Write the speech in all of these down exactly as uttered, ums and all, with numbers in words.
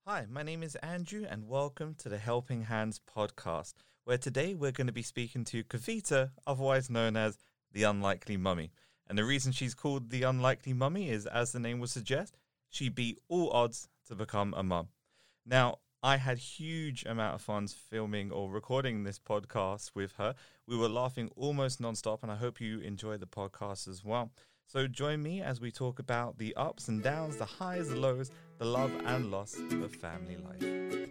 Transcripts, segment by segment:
Hi, my name is Andrew and welcome to the Helping Hands podcast, where today we're going to be speaking to Kavita, otherwise known as the Unlikely Mummy. And the reason she's called the Unlikely Mummy is, as the name would suggest, she beat all odds to become a mum. Now, I had huge amount of fun filming or recording this podcast with her. We were laughing almost nonstop, and I hope you enjoy the podcast as well. So join me as we talk about the ups and downs, the highs, the lows, the love and loss of family life.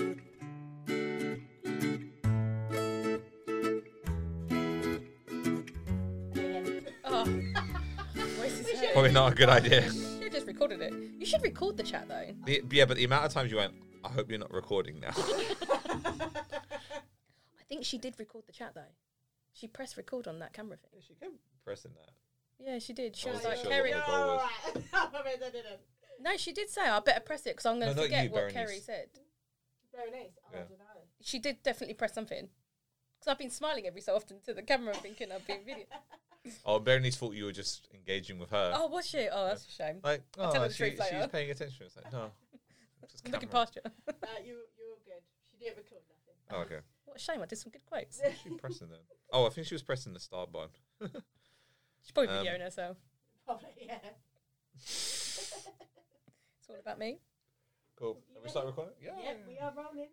Oh. Probably not a good idea. You should just recorded it. You should record the chat though. The, yeah, but the amount of times you went, I hope you're not recording now. I think she did record the chat though. She pressed record on that camera thing. She kept pressing that. Yeah, she did. She I was wasn't like, sure Kerry. what the goal was. I mean, I didn't. No, she did say, I better press it because I'm going to No, not forget you, what Berenice. Kerry said. Berenice? Oh, Yeah. I don't know. She did definitely press something. Because I've been smiling every so often to the camera thinking I've been video. Oh, Berenice thought you were just engaging with her. Oh, was she? Oh, that's a shame. Like, I'll tell her oh, the she, truth later. she's paying attention. It's like, no. Just I'm looking camera. past you. Uh, you, you were good. She didn't record nothing. Oh, okay. What a shame. I did some good quotes. She was pressing them. Oh, I think she was pressing the start button. She's probably Um, videoing herself. Probably, yeah. It's all about me. Cool. Have we started recording? Yeah. Yep, we are rolling.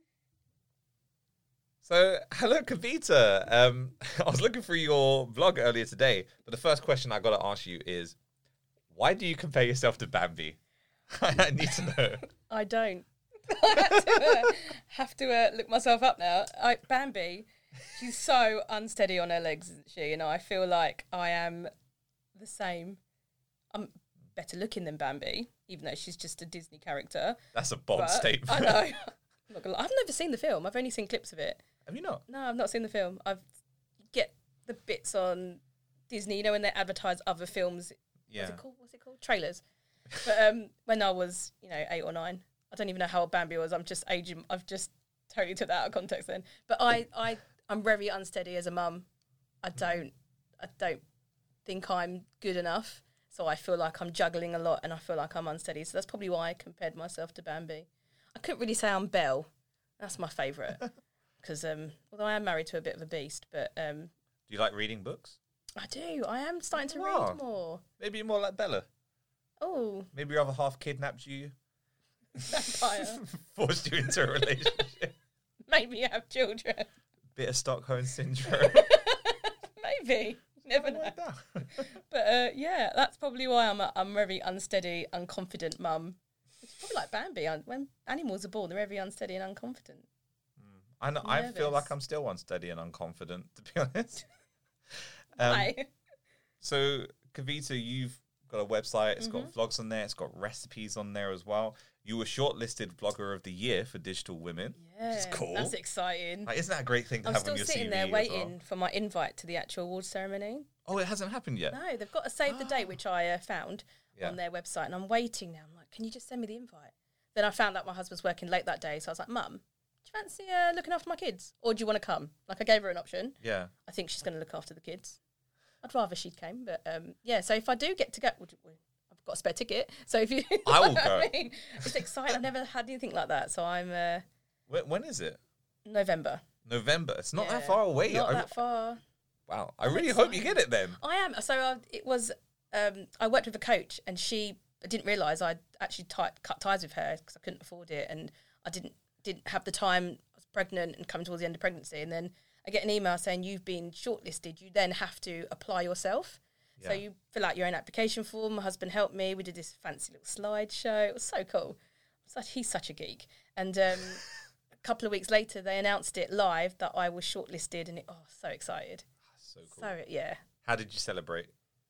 So, hello, Kavita. Um, I was looking through your vlog earlier today, but the first question I got to ask you is, why do you compare yourself to Bambi? I need to know. I don't. I have to, uh, have to uh, look myself up now. I, Bambi, she's so unsteady on her legs, isn't she? You know, I feel like I am the same. I'm better looking than Bambi, even though she's just a Disney character. That's a bold But statement. I know. I'm not gonna lie. I've never seen the film. I've only seen clips of it. Have you not? No, I've not seen the film. I've get the bits on Disney, you know, when they advertise other films. Yeah. What's it called? What's it called? Trailers. But um, when I was, you know, eight or nine, I don't even know how old Bambi was. I'm just aging. I've just totally took that out of context then. But I, I, I'm very unsteady as a mum. I don't, I don't think I'm good enough. So I feel like I'm juggling a lot, and I feel like I'm unsteady. So that's probably why I compared myself to Bambi. I couldn't really say I'm Belle. That's my favourite. Because um, although I am married to a bit of a beast, but um, Do you like reading books? I do. I am starting to Wow. read more. Maybe you're more like Bella. Oh, Maybe your other half kidnapped you, vampire. forced you into a relationship. Made me have children. Bit of Stockholm syndrome. Maybe. Never know. Like that. But uh, yeah, that's probably why I'm a, I'm a very unsteady, unconfident mum. It's probably like Bambi. un- When animals are born, they're very unsteady and unconfident. I know. I feel like Nervous. I'm still unsteady and unconfident, to be honest. Um, Why? So, Kavita, you've got a website. It's got Mm-hmm. vlogs on there. It's got recipes on there as well. You were shortlisted Vlogger of the Year for Digital Women. Yeah, which is cool. that's exciting. Like, isn't that a great thing to I'm have still on your sitting C V there as waiting well? for my invite to the actual awards ceremony. Oh, it hasn't happened yet. No, they've got a save the date, which I uh, found Yeah. on their website, and I'm waiting now. I'm like, can you just send me the invite? Then I found out my husband's working late that day, so I was like, Mum, do you fancy uh, looking after my kids, or do you want to come? Like, I gave her an option. Yeah. I think she's going to look after the kids. I'd rather she came, but um, yeah. So if I do get to go, would you- well, I've got a spare ticket. So if you, I will know what go. I mean? It's exciting. I've never had anything like that. So I'm uh, When, when is it? November. November. It's not that Yeah, far away. Not I, that far. wow. I really hope you get it then. I am. So I, it was. Um, I worked with a coach, and she I didn't realise I'd actually ti cut ties with her because I couldn't afford it, and I didn't didn't have the time. I was pregnant and coming towards the end of pregnancy, and then I get an email saying you've been shortlisted. You then have to apply yourself. So Yeah. you fill out your own application form. My husband helped me. We did this fancy little slideshow. It was so cool. Such, he's such a geek. And um, a couple of weeks later, they announced it live that I was shortlisted, and it, oh, so excited. So cool. So yeah, How did you celebrate?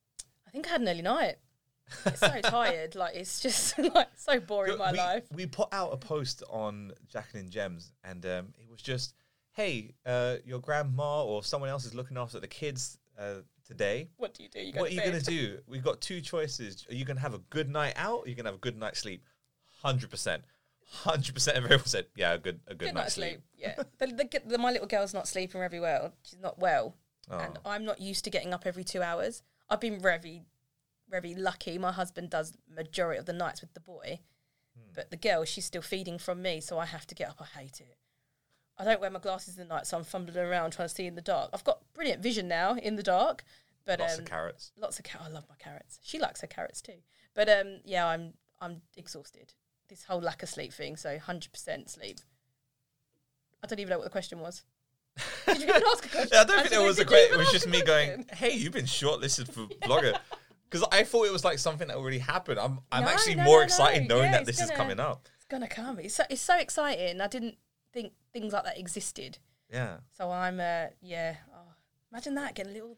I think I had an early night. It's so tired. Like, it's just like so boring my we, life. we put out a post on Jacqueline Gems, and um, it was just, hey, uh, your grandma or someone else is looking after the kids uh, today. What do you do? You go What are to you bed. going to do? We've got two choices. Are you going to have a good night out, or are you going to have a good night's sleep? one hundred percent. one hundred percent of everyone said, yeah, a good, a good, Good night's sleep. Yeah. the, the, the, my little girl's not sleeping very well. She's not well. Oh. And I'm not used to getting up every two hours. I've been very, very lucky. My husband does majority of the nights with the boy. But the girl, she's still feeding from me, so I have to get up. I hate it. I don't wear my glasses at night, so I'm fumbling around trying to see in the dark. I've got brilliant vision now in the dark. But, Lots um, of carrots. Lots of carrots. I love my carrots. She likes her carrots too. But um, yeah, I'm I'm exhausted. This whole lack of sleep thing, so one hundred percent sleep. I don't even know what the question was. Did you even ask a question? I don't think Actually, there was a did you question. It even was ask just a me question? going, hey, you've been shortlisted for blogger. Because I thought it was like something that already happened. I'm I'm No, actually no, more no, excited no. knowing Yeah, that it's this is gonna- coming up. It's gonna come. It's so, it's so exciting. I didn't think things like that existed. Yeah. So I'm, uh, yeah. Oh, imagine that, getting a little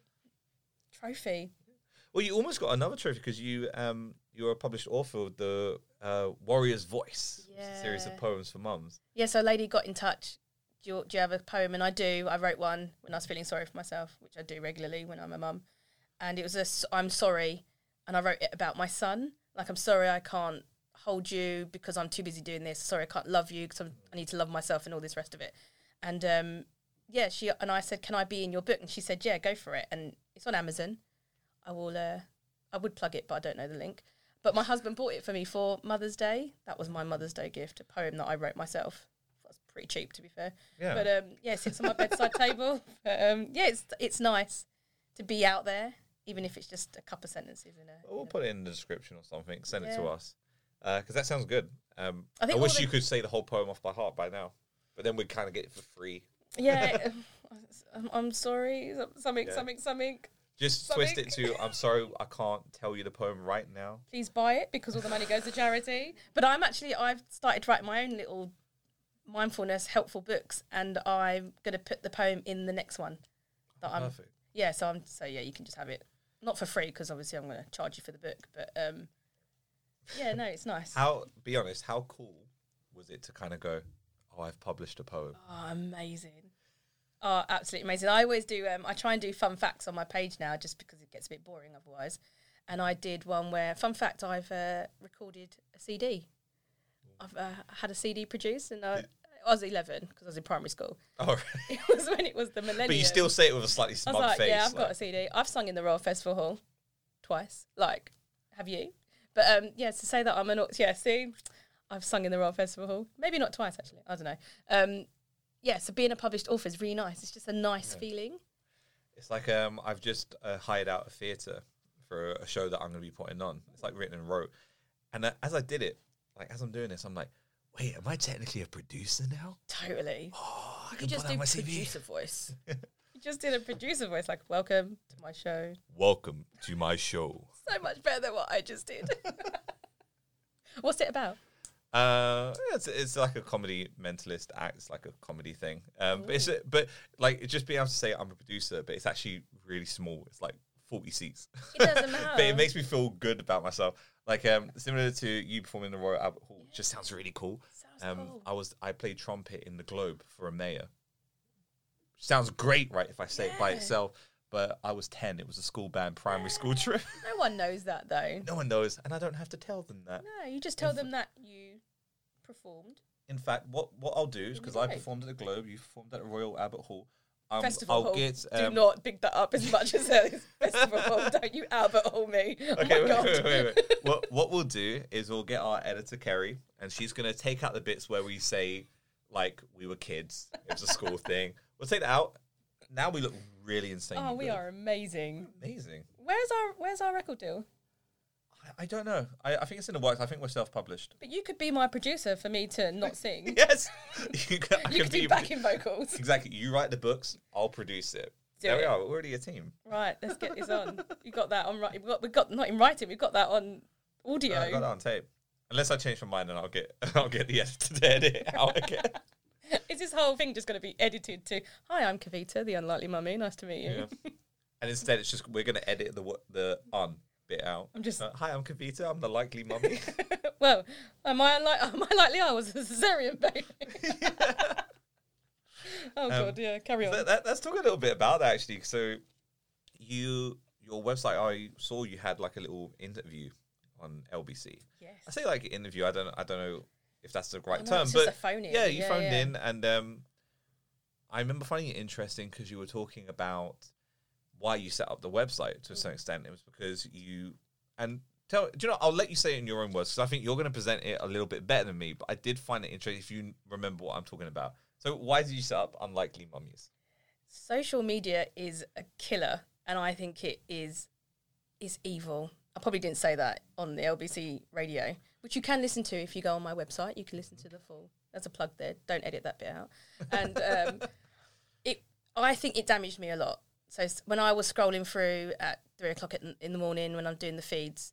trophy. Well, you almost got another trophy because you um you were a published author of the uh, Warrior's Voice, which is a series of Yeah. poems for mums. Yeah, so a lady got in touch. Do you, do you have a poem? And I do. I wrote one when I was feeling sorry for myself, which I do regularly when I'm a mum. And it was a s- I'm sorry. And I wrote it about my son. Like, I'm sorry I can't hold you because I'm too busy doing this. Sorry I can't love you because I need to love myself and all this rest of it. And um, yeah, she and I said, can I be in your book? And she said, yeah, go for it. And it's on Amazon. I will. Uh, I would plug it, but I don't know the link. But my husband bought it for me for Mother's Day. That was my Mother's Day gift, a poem that I wrote myself. That's pretty cheap, to be fair. Yeah. But um, yeah, it sits on my bedside table. But um, yeah, it's it's nice to be out there, even if it's just a couple of sentences in a. Well, we'll in a- put it in the description or something. Send it to Yeah. us because that sounds good. Um, I I, think all wish the- you could say the whole poem off by heart by now, but then we'd kind of get it for free. Yeah, I'm, I'm sorry. Something, Yeah. something, something. Just Something. twist it to "I'm sorry, I can't tell you the poem right now." Please buy it because all the money goes to charity. But I'm actually, I've started writing my own little mindfulness, helpful books, and I'm going to put the poem in the next one. That I'm, Perfect. yeah, so I'm, so yeah, you can just have it. Not for free because obviously I'm going to charge you for the book, but um, yeah, no, it's nice. How? Be honest. How cool was it to kind of go, "Oh, I've published a poem." Oh, amazing. Oh, absolutely amazing. I always do, um, I try and do fun facts on my page now just because it gets a bit boring otherwise. And I did one where, fun fact, I've uh, recorded a C D. I've uh, had a C D produced and I, I was eleven because I was in primary school. Oh, right. It was when it was the millennium. But you still say it with a slightly I was smug like, face. yeah, I've like- got a C D. I've sung in the Royal Festival Hall twice. Like, have you? But um, yeah, to say that I'm an, au- yeah, see, I've sung in the Royal Festival Hall. Maybe not twice, actually. I don't know. Um, yeah, so being a published author is really nice. It's just a nice Yeah. feeling. It's like um, I've just uh, hired out a theatre for a show that I'm going to be putting on. It's like written and wrote. And uh, as I did it, like as I'm doing this, I'm like, wait, am I technically a producer now? Totally. Oh, I You can just put that do on my C V. producer voice. You just did a producer voice, like, welcome to my show. Welcome to my show. So much better than what I just did. What's it about? Uh, it's it's like a comedy mentalist act. It's like a comedy thing. Um, but it's a, but like it's just being able to say I'm a producer, but it's actually really small. It's like forty seats. It doesn't But matter. it makes me feel good about myself. Like um, similar to you performing in the Royal Albert Hall, just sounds really cool. Sounds Um, cool. I was I played trumpet in the Globe for a mayor. Sounds great, right? If I say it by Yeah. itself, but I was ten. It was a school band, primary school trip. No one knows that, though. No one knows, and I don't have to tell them that. No, you just tell them that you performed. In fact, what what I'll do is It'll be because I great. performed at the Globe, you performed at the Royal Albert Hall. Um, Festival I'll Hall. get Do um, not pick that up as much as uh, Festival Hall. Don't you Albert Hall me. Oh Okay, my wait, God. wait, wait, wait. what what we'll do is we'll get our editor Kerry, and she's gonna take out the bits where we say like we were kids. It was a school thing. We'll take that out. Now we look really insane. Oh, we are amazing. amazing. Where's our Where's our record deal? I, I don't know. I, I think it's in the works. I think we're self-published. But you could be my producer for me to not sing. Yes, you can, I You can could do be- backing vocals. Exactly. You write the books. I'll produce it. Do there we it. are. We're already a team. Right, let's get this on. You got that on right. We've got, we've got not in writing. We've got that on audio. I got that on tape. Unless I change my mind, and I'll get I'll get the editor to edit it out again. Is this whole thing just going to be edited to? Hi, I'm Kavita, the unlikely mummy. Nice to meet you. Yeah. And instead, it's just we're going to edit the wo- the on bit out. I'm just- Uh, hi, I'm Kavita. I'm the likely mummy. Well, am I unlike? Am I likely? I was a cesarean baby. Oh God, yeah. Carry on. That, that, let's talk a little bit about that actually. So, you your website, I saw you had like a little interview on L B C. Yes. I say like interview. I don't I don't know if that's the right Oh, no, term, it's but just a phone in. yeah, you Yeah, phoned yeah. in, and um, I remember finding it interesting because you were talking about why you set up the website to a certain extent. It was because you, and Tell, do you know? I'll let you say it in your own words because I think you're going to present it a little bit better than me. But I did find it interesting if you remember what I'm talking about. So why did you set up Unlikely Mummies? Social media is a killer, and I think it is is evil. I probably didn't say that on the L B C radio, which you can listen to if you go on my website. You can listen to the full. There's a plug there. Don't edit that bit out. And um, it, I think it damaged me a lot. So s- when I was scrolling through at three o'clock in, in the morning when I'm doing the feeds,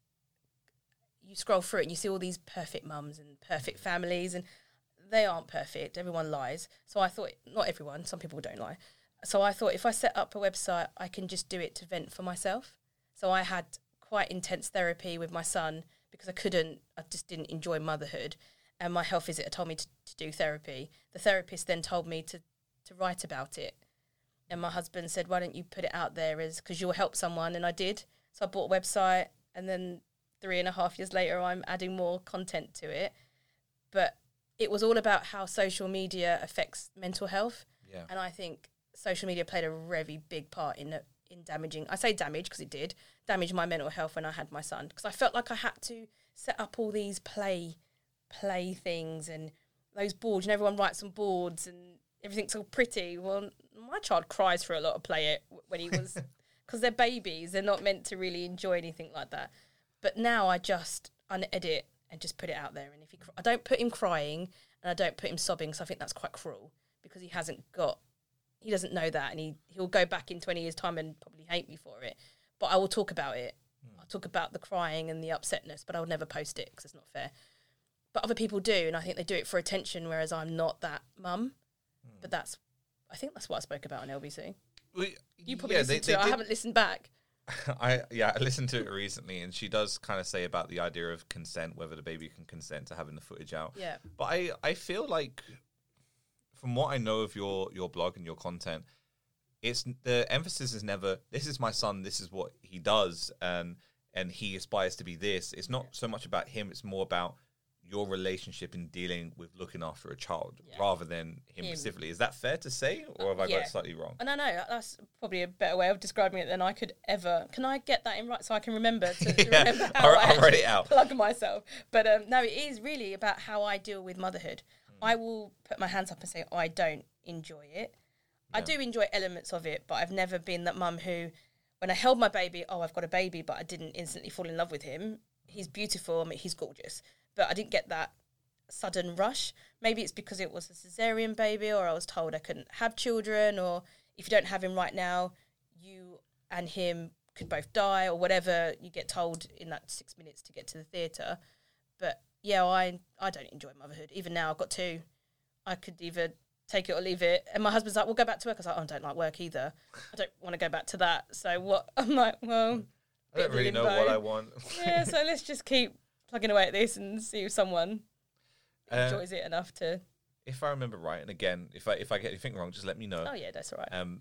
you scroll through it and you see all these perfect mums and perfect families, and they aren't perfect. Everyone lies. So I thought, not everyone, some people don't lie. So I thought if I set up a website, I can just do it to vent for myself. So I had quite intense therapy with my son because I couldn't, I just didn't enjoy motherhood. And my health visitor told me to, to do therapy. The therapist then told me to, to write about it. And my husband said, why don't you put it out there as, because you'll help someone. And I did. So I bought a website, and then three and a half years later, I'm adding more content to it. But it was all about how social media affects mental health. Yeah. And I think social media played a very big part in it, in damaging, I say damage because it did, damage my mental health when I had my son. Because I felt like I had to set up all these play, play things and those boards, and everyone writes on boards and everything's all pretty. Well, my child cries for a lot of play it when he was, because they're babies, they're not meant to really enjoy anything like that. But now I just unedit and just put it out there. And if he, cr- I don't put him crying and I don't put him sobbing, because I think that's quite cruel, because he hasn't got, he doesn't know that, and he, he'll go back in twenty years' time and probably hate me for it. But I will talk about it. Mm. I'll talk about the crying and the upsetness, but I'll never post it because it's not fair. But other people do, and I think they do it for attention, whereas I'm not that mum. Mm. But that's, I think that's what I spoke about on L B C. Well, You probably yeah, listened they, to they it. I did- haven't listened back. I yeah, I listened to it recently, and she does kind of say about the idea of consent, whether the baby can consent to having the footage out. Yeah. But I, I feel like, from what I know of your your blog and your content, it's the emphasis is never, this is my son, this is what he does, and and he aspires to be this. It's not so much about him; it's more about your relationship in dealing with looking after a child, Yeah. rather than him, Him. specifically. Is that fair to say, or have I got yeah. it slightly wrong? No, no, that's probably a better way of describing it than I could ever. Can I get that in right so I can remember to, to Yeah, remember how I'll- I I'll write actually it out. plug myself? But um, no, it is really about how I deal with motherhood. Mm. I will put my hands up and say I don't enjoy it. I Yeah. do enjoy elements of it, but I've never been that mum who, when I held my baby, oh, I've got a baby, but I didn't instantly fall in love with him. He's beautiful. I mean, he's gorgeous, but I didn't get that sudden rush. Maybe it's because it was a cesarean baby, or I was told I couldn't have children, or if you don't have him right now, you and him could both die, or whatever you get told in that six minutes to get to the theatre. But yeah, I I don't enjoy motherhood. Even now, I've got two. I could either take it or leave it. And my husband's like, we'll go back to work. I was like, oh, I don't like work either. I don't want to go back to that. So what? I'm like, well, I don't really know what I want. yeah, so let's just keep plugging away at this and see if someone Uh, enjoys it enough to. If I remember right, and again, if I if I get anything wrong, just let me know. Oh yeah, that's all right. Um,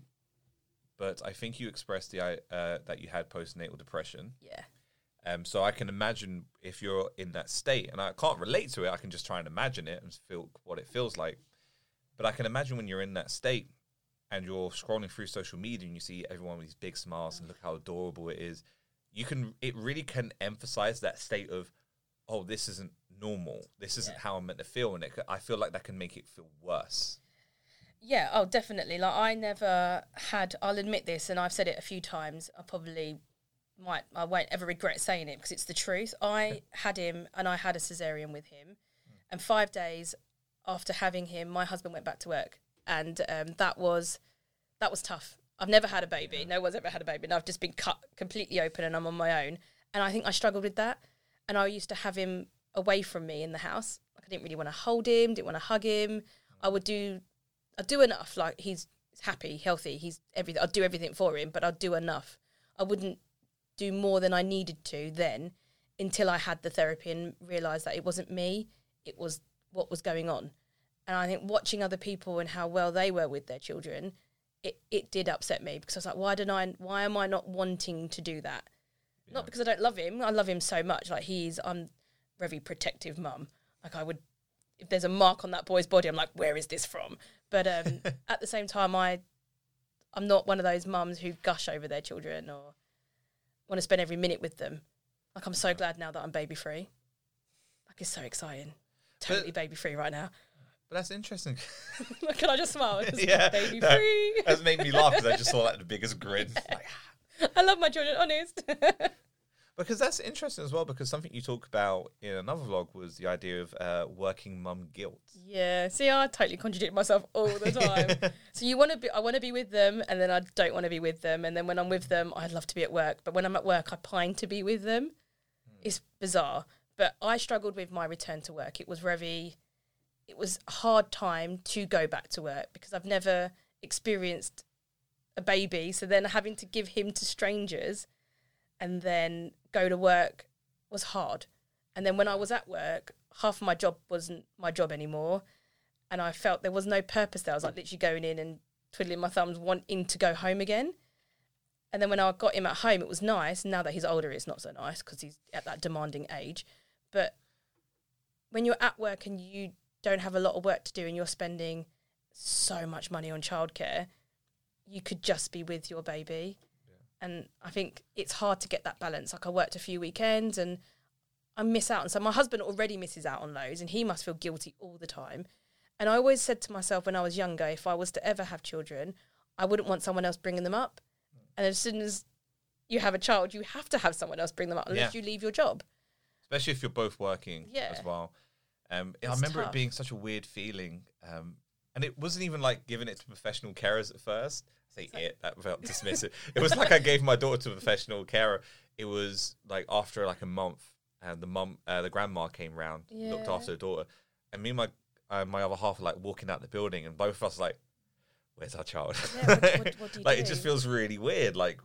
but I think you expressed the uh, that you had postnatal depression. Yeah, Um, so I can imagine if you're in that state, and I can't relate to it. I can just try and imagine it and feel what it feels like. But I can imagine when you're in that state and you're scrolling through social media and you see everyone with these big smiles and look how adorable it is. You can, it really can emphasize that state of, oh, this isn't normal. This isn't Yeah. how I'm meant to feel, and it, I feel like that can make it feel worse. yeah. Oh, definitely. Like I never had. I'll admit this, and I've said it a few times. I probably might. I won't ever regret saying it because it's the truth. I had him, and I had a cesarean with him, and five days after having him, my husband went back to work, and um, that was that was tough. I've never had a baby. No one's ever had a baby, and I've just been cut completely open, and I'm on my own. And I think I struggled with that. And I used to have him away from me in the house. Like I didn't really want to hold him, didn't want to hug him. I would do, I'd do enough. Like he's happy, healthy. He's everything. I'd do everything for him, but I'd do enough. I wouldn't do more than I needed to then, until I had the therapy and realised that it wasn't me. It was what was going on. And I think watching other people and how well they were with their children, it, it did upset me, because I was like, why don't I, why am I not wanting to do that? Yeah. Not because I don't love him. I love him so much. Like he's, I'm a very protective mum. Like I would, if there's a mark on that boy's body, I'm like, where is this from? But um, at the same time, I, I'm not one of those mums who gush over their children or want to spend every minute with them. Like, I'm so glad now that I'm baby free. Like, it's so exciting. Totally But- baby free right now. But that's interesting. Can I just smile? It's Yeah, baby no. free. That's made me laugh because I just saw like the biggest grin. Like, I love my children, honest. because that's interesting as well. Because something you talk about in another vlog was the idea of uh, working mum guilt. Yeah. See, I totally contradict myself all the time. So you want to be, I want to be with them, and then I don't want to be with them, and then when I'm with them, I'd love to be at work, but when I'm at work, I pine to be with them. It's bizarre, but I struggled with my return to work. It was very, it was a hard time to go back to work because I've never experienced a baby. So then having to give him to strangers and then go to work was hard. And then when I was at work, half of my job wasn't my job anymore. And I felt there was no purpose there. I was like literally going in and twiddling my thumbs, wanting to go home again. And then when I got him at home, it was nice. Now that he's older, it's not so nice because he's at that demanding age. But when you're at work and you don't have a lot of work to do and you're spending so much money on childcare, you could just be with your baby. Yeah. And I think it's hard to get that balance. Like, I worked a few weekends and I miss out. And so my husband already misses out on loads and he must feel guilty all the time. And I always said to myself when I was younger, if I was to ever have children, I wouldn't want someone else bringing them up. And as soon as you have a child, you have to have someone else bring them up unless Yeah. you leave your job. Especially if you're both working Yeah. as well. Um, I It's remember tough. it being such a weird feeling. Um, and it wasn't even like giving it to professional carers at first. I say like- it, that felt dismissive. It was like I gave my daughter to a professional carer. It was like after like a month, and the mum, uh, the grandma came round, looked Yeah. after the daughter. And me and my, uh, my other half were like walking out the building, and both of us like, where's our child? Yeah, what- what- what do you like, it do? just feels really weird. Like,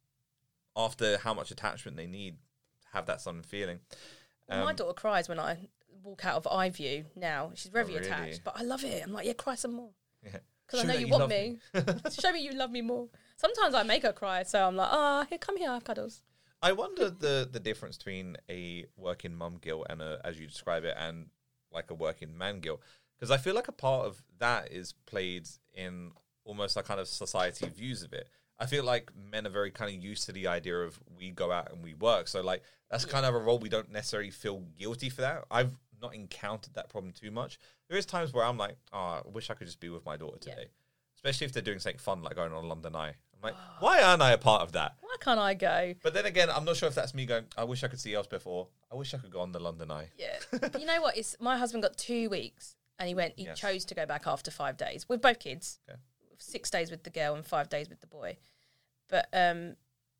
after how much attachment they need to have that sudden feeling. Well, my Um, daughter cries when I walk out of iView now. She's very Oh, really? attached, but I love it. I'm like, yeah, cry some more. Yeah. Because I Show know that you you want love me. me. Show me you love me more. Sometimes I make her cry, so I'm like, ah, oh, here, come here, have cuddles. I wonder the the difference between a working mum guilt and a, as you describe it, and like a working man guilt, because I feel like a part of that is played in almost like kind of society views of it. I feel like men are very kind of used to the idea of we go out and we work, so like that's kind of a role we don't necessarily feel guilty for that. I've not encountered that problem too much. There is times where I'm like, oh, I wish I could just be with my daughter Yeah. today, especially if they're doing something fun like going on London Eye. I'm like, why aren't I a part of that? Why can't I go? But then again, I'm not sure if that's me going, I wish I could see Elspeth, or I wish I could go on the London Eye. Yeah. But you know what? It's my husband got two weeks and he went, he Yes. chose to go back after five days with both kids. Okay. Six days with the girl and five days with the boy. But um,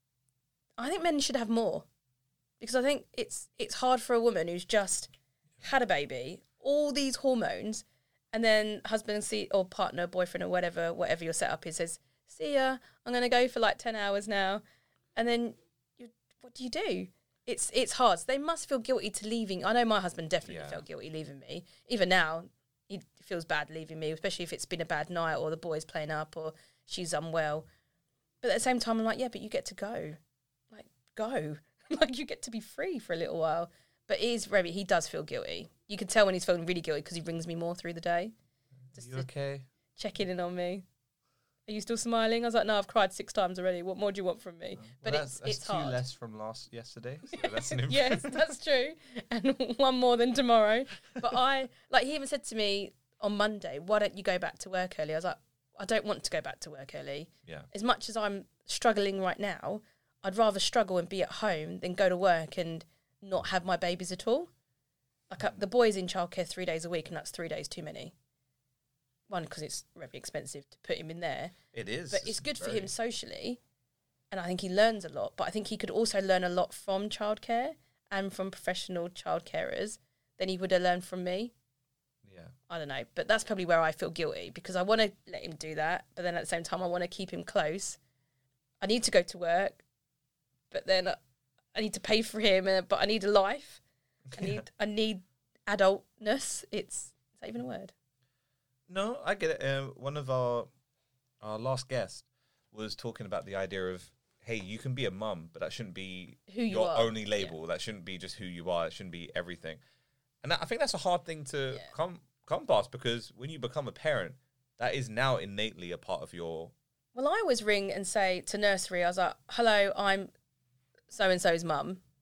I think men should have more because I think it's it's hard for a woman who's just had a baby, all these hormones, and then husband see or partner, boyfriend or whatever, whatever your setup is, says, see ya, I'm going to go for like ten hours now. And then you, what do you do? It's it's hard. So they must feel guilty to leaving. I know my husband definitely Yeah. felt guilty leaving me. Even now, he feels bad leaving me, especially if it's been a bad night or the boy's playing up or she's unwell. But at the same time, I'm like, yeah, but you get to go. Like, go. Like, you get to be free for a little while. But it is very, he does feel guilty. You can tell when he's feeling really guilty because he rings me more through the day. Just you to okay? check in on me. Are you still smiling? I was like, no, I've cried six times already. What more do you want from me? But Well, it's that's, that's it's two hard. less from last yesterday. So that's an Yes, that's true. And one more than tomorrow. But I, like, he even said to me on Monday, why don't you go back to work early? I was like, I don't want to go back to work early. Yeah. As much as I'm struggling right now, I'd rather struggle and be at home than go to work and not have my babies at all. Like, uh, the boy's in childcare three days a week, and that's three days too many. One, because it's very expensive to put him in there. It is. But it's good for very- him socially, and I think he learns a lot. But I think he could also learn a lot from childcare and from professional childcarers than he would have learned from me. Yeah. I don't know, but that's probably where I feel guilty because I want to let him do that, but then at the same time I want to keep him close. I need to go to work, but then I need to pay for him, uh, but I need a life. I need I need adultness. It's is that even a word? No, I get it. Uh, one of our our last guests was talking about the idea of, hey, you can be a mum, but that shouldn't be Who you your are. only label. That shouldn't be just who you are. It shouldn't be everything. And that, I think that's a hard thing to Yeah. come come past, because when you become a parent, that is now innately a part of your. Well, I always ring and say to nursery, I was like, hello, I'm so-and-so's mum.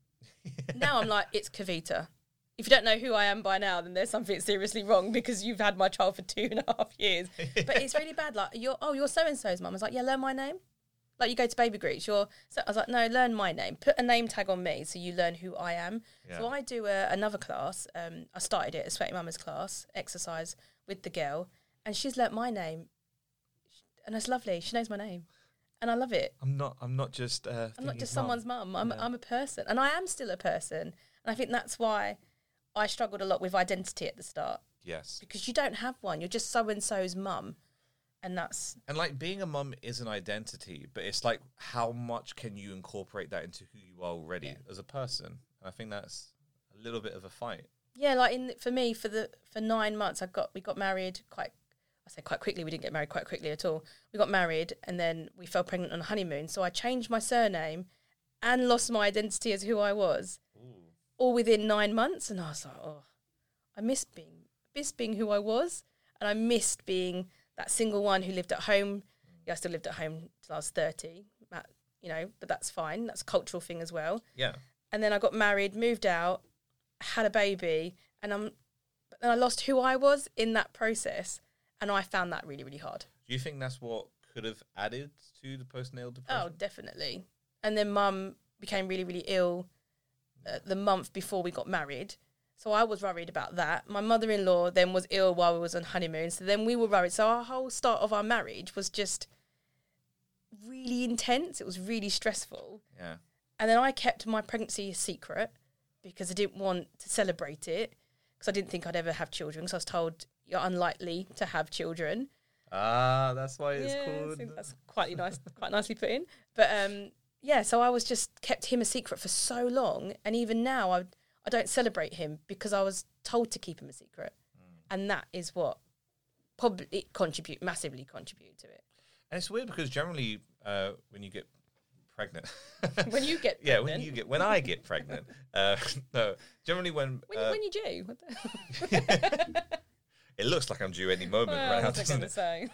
Now I'm like, it's Kavita. If you don't know who I am by now, then there's something seriously wrong because you've had my child for two and a half years. But it's really bad. Like, you're, oh, you're so-and-so's mum. I was like, yeah, learn my name. Like, you go to Baby Greets. You're, so I was like, no, learn my name. Put a name tag on me so you learn who I am. Yeah. So I do a, another class. Um, I started it, a Sweaty Mama's class, exercise with the girl. And she's learnt my name. And it's lovely. She knows my name. And I love it. I'm not. I'm not just. Uh, I'm not Thingy's just mum. someone's mum. I'm, Yeah. I'm a person. And I am still a person. And I think that's why I struggled a lot with identity at the start. Yes. Because you don't have one. You're just so-and-so's mum. And that's... And like being a mum is an identity, but it's like how much can you incorporate that into who you are already Yeah. as a person? And I think that's a little bit of a fight. Yeah, like in for me, for the for nine months, I got we got married quite... I say quite quickly. We didn't get married quite quickly at all. We got married and then we fell pregnant on a honeymoon. So I changed my surname and lost my identity as who I was, Ooh. all within nine months. And I was like, oh, I missed being, missed being who I was. And I missed being that single one who lived at home. Yeah, I still lived at home till I was thirty, that, you know, but that's fine. That's a cultural thing as well. Yeah. And then I got married, moved out, had a baby, and I'm, but then I lost who I was in that process. And I found that really, really hard. Do you think that's what could have added to the postnatal Oh, depression? definitely. And then mum became really, really ill uh, the month before we got married. So I was worried about that. My mother-in-law then was ill while we was on honeymoon. So then we were worried. So our whole start of our marriage was just really intense. It was really stressful. Yeah. And then I kept my pregnancy a secret because I didn't want to celebrate it because I didn't think I'd ever have children. So I was told you're unlikely to have children. Ah, that's why it's Yeah, I called. think that's quite nice, quite nicely put in. But um, yeah, so I was just kept him a secret for so long, and even now I I don't celebrate him because I was told to keep him a secret, Mm. and that is what probably contribute massively contribute to it. And it's weird because generally, uh, when you get pregnant, When you get yeah, pregnant, when you get when I get pregnant, uh, no, generally when when, uh, when you do, what the- it looks like I'm due any moment well, right now, what's I doesn't gonna it? say?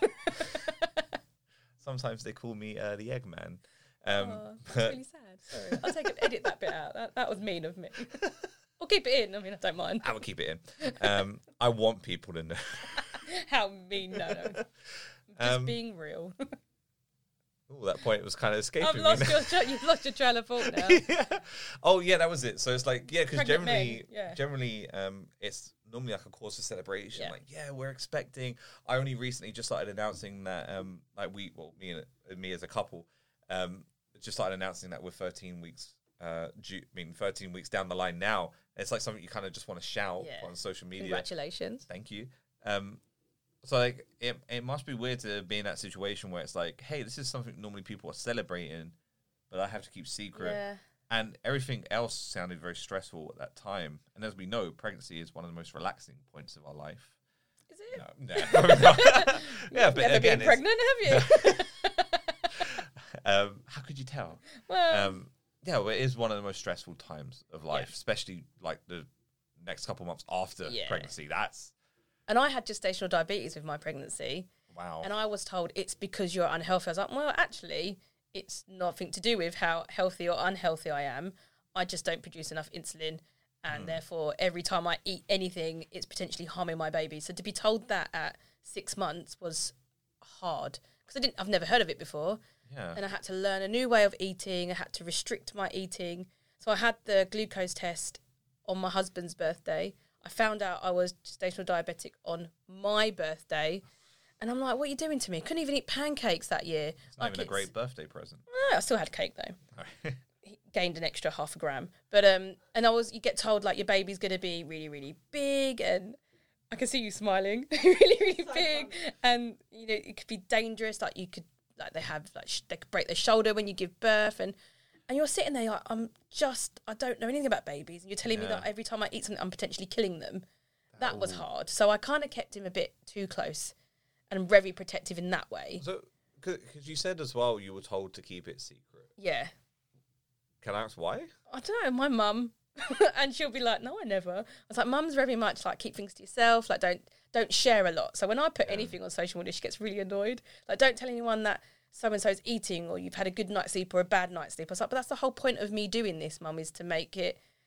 Sometimes they call me uh, the Eggman. Um, Oh, but- that's really sad. Sorry, I'll take it. Edit that bit out. That, that was mean of me. Or keep it in. I mean, I don't mind. I will keep it in. Um, I want people to know. How mean? No, no. Just Um, being real. Oh, that point was kind of escaping I've me. lost now. your tra- you've lost your trail of thought now. Yeah. Oh yeah, that was it. So it's like yeah, because Pregnant generally, men, yeah. generally, um, it's normally like a cause for celebration. Yeah. Like yeah, we're expecting. I only recently just started announcing that um, like we, well, me and uh, me as a couple, um, just started announcing that we're thirteen weeks. Uh, due, I mean, thirteen weeks down the line now. It's like something you kind of just want to shout Yeah. on social media. Congratulations. Thank you. Um, so like it, it must be weird to be in that situation where it's like, hey, this is something normally people are celebrating, but I have to keep secret. Yeah. And everything else sounded very stressful at that time. And as we know, pregnancy is one of the most relaxing points of our life. Is it? No, no, probably not. yeah, You've but never again, been it's- pregnant, have you? um, how could you tell? well, Um, yeah, well, it is one of the most stressful times of life, Yeah. especially like the next couple months after Yeah. pregnancy. That's and I had gestational diabetes with my pregnancy, wow. and I was told it's because you're unhealthy. I was like, well, actually, it's nothing to do with how healthy or unhealthy I am. I just don't produce enough insulin, and Mm. therefore, every time I eat anything, it's potentially harming my baby. So to be told that at six months was hard because I didn't. I've never heard of it before. yeah. And I had to learn a new way of eating. I had to restrict my eating. So I had the glucose test on my husband's birthday. I found out I was gestational diabetic on my birthday. And I'm like, what are you doing to me? Couldn't even eat pancakes that year. It's not Like even a it's- great birthday present. Eh, I still had cake though. He gained an extra half a gram. But um and I was you get told like your baby's gonna be really, really big, and I can see you smiling. really, really So big. funny. And you know, it could be dangerous, like you could like they have like sh- they could break their shoulder when you give birth, and and you're sitting there like I'm just I don't know anything about babies, and you're telling me Yeah. that every time I eat something I'm potentially killing them. That was Oh. hard. So I kind of kept him a bit too close and very protective in that way. So, because you said as well, you were told to keep it secret. Yeah. Can I ask why? I don't know, my mum, and she'll be like, no, I never. I was like, mum's very much like, keep things to yourself, like, don't don't share a lot. So when I put Yeah. anything on social media, she gets really annoyed. Like, don't tell anyone that so-and-so's eating or you've had a good night's sleep or a bad night's sleep. I was like, but that's the whole point of me doing this, mum, is to make it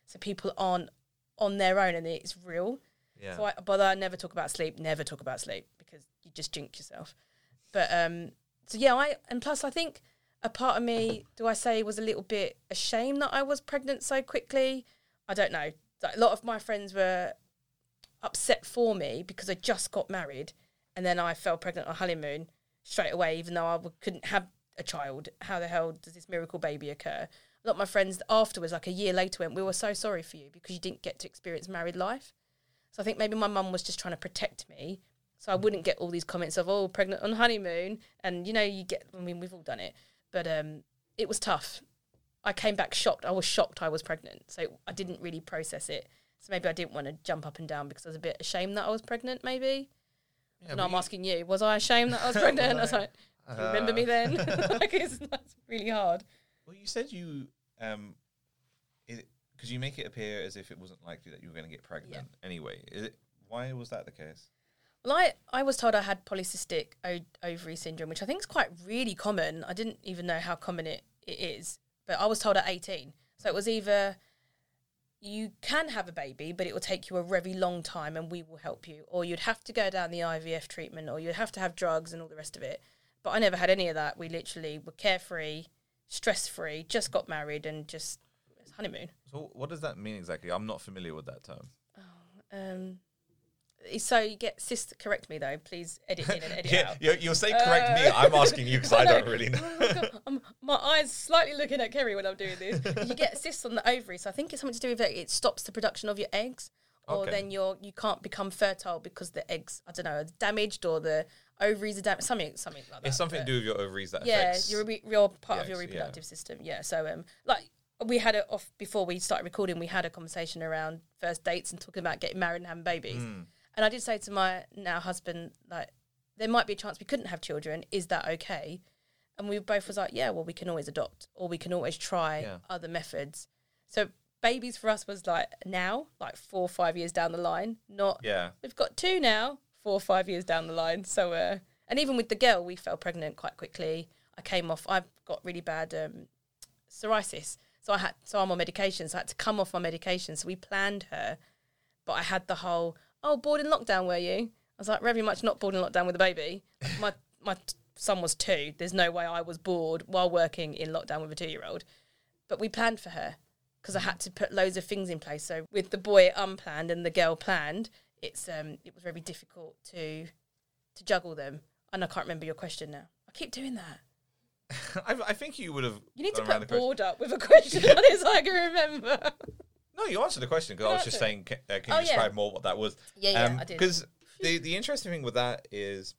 so people aren't on their own and it's real. Yeah. So I, but I never talk about sleep, never talk about sleep because you just jinx yourself. But um, so yeah, I and plus I think a part of me, do I say, was a little bit ashamed that I was pregnant so quickly? I don't know. Like, a lot of my friends were upset for me because I just got married and then I fell pregnant on honeymoon straight away, even though I w- couldn't have a child. How the hell does this miracle baby occur? A lot of my friends afterwards, like a year later, went, we were so sorry for you because you didn't get to experience married life. So I think maybe my mum was just trying to protect me so I wouldn't get all these comments of, oh, pregnant on honeymoon. And, you know, you get, I mean, we've all done it. But um, it was tough. I came back shocked. I was shocked I was pregnant. So I didn't really process it. So maybe I didn't want to jump up and down because I was a bit ashamed that I was pregnant, maybe. Yeah, and but I'm you- asking you, was I ashamed that I was pregnant? I was like, do you remember me Uh, then? Like, it's, that's really hard. Well, you said you, um, because you make it appear as if it wasn't likely that you were going to get pregnant anyway. Is it, why was that the case? Well, I, I was told I had polycystic o- ovary syndrome, which I think is quite really common. I didn't even know how common it, it is, but I was told at eighteen. So it was either you can have a baby, but it will take you a very long time and we will help you, or you'd have to go down the I V F treatment, or you'd have to have drugs and all the rest of it. But I never had any of that. We literally were carefree, stress-free, just got married and just honeymoon. So what does that mean exactly? I'm not familiar with that term. Um, so you get cis. Correct me though, please. Edit in and edit Yeah, out. you, you'll say correct me. Uh, I'm asking you because I don't really know. Oh my God, I'm, my eyes slightly looking at Kerry when I'm doing this. You get cysts on the ovary, so I think it's something to do with it. It stops the production of your eggs, or Okay. then you're you can't become fertile because the eggs, I don't know, are damaged or the ovaries are damaged. Something, something like that. It's something to But do with your ovaries that yeah, affects. you're, re- you're part the of your eggs, yeah. reproductive system. Yeah, so um, like we had it off before we started recording. We had a conversation around first dates and talking about getting married and having babies. Mm. And I did say to my now husband, like, there might be a chance we couldn't have children. Is that okay? And we both was like, yeah, well, we can always adopt, or we can always try Yeah. other methods. So babies for us was like now, like four or five years down the line. Not Yeah. we've got two now, four or five years down the line. So uh, and even with the girl, we fell pregnant quite quickly. I came off. I've got really bad um, psoriasis, so I had so I'm on medication. So I had to come off my medication. So we planned her, but I had the whole. Oh, bored in lockdown, were you? I was like, very much not bored in lockdown with a baby. My my t- son was two. There's no way I was bored while working in lockdown with a two-year-old. But we planned for her because I had to put loads of things in place. So with the boy unplanned and the girl planned, it's um it was very difficult to to juggle them. And I can't remember your question now. I keep doing that. I, I think you would have. You need to gone around put the question. bored up with a question on it so I can remember. No, you answered the question because I was just Okay. saying, can, uh, can Oh, you yeah. describe more what that was? Yeah, yeah, I did. Because the, the interesting thing with that is,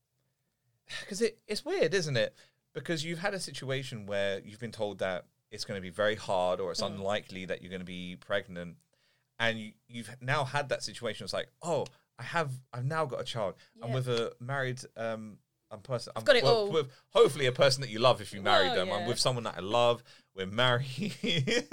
because it, it's weird, isn't it? Because you've had a situation where you've been told that it's going to be very hard or it's Mm. unlikely that you're going to be pregnant. And you, you've now had that situation. It's like, oh, I have, I've now got a child. I'm Yeah. with a married um, I'm person. I'm got it well, all. with hopefully a person that you love if you married Well, them. I'm yeah. with someone that I love. We're married.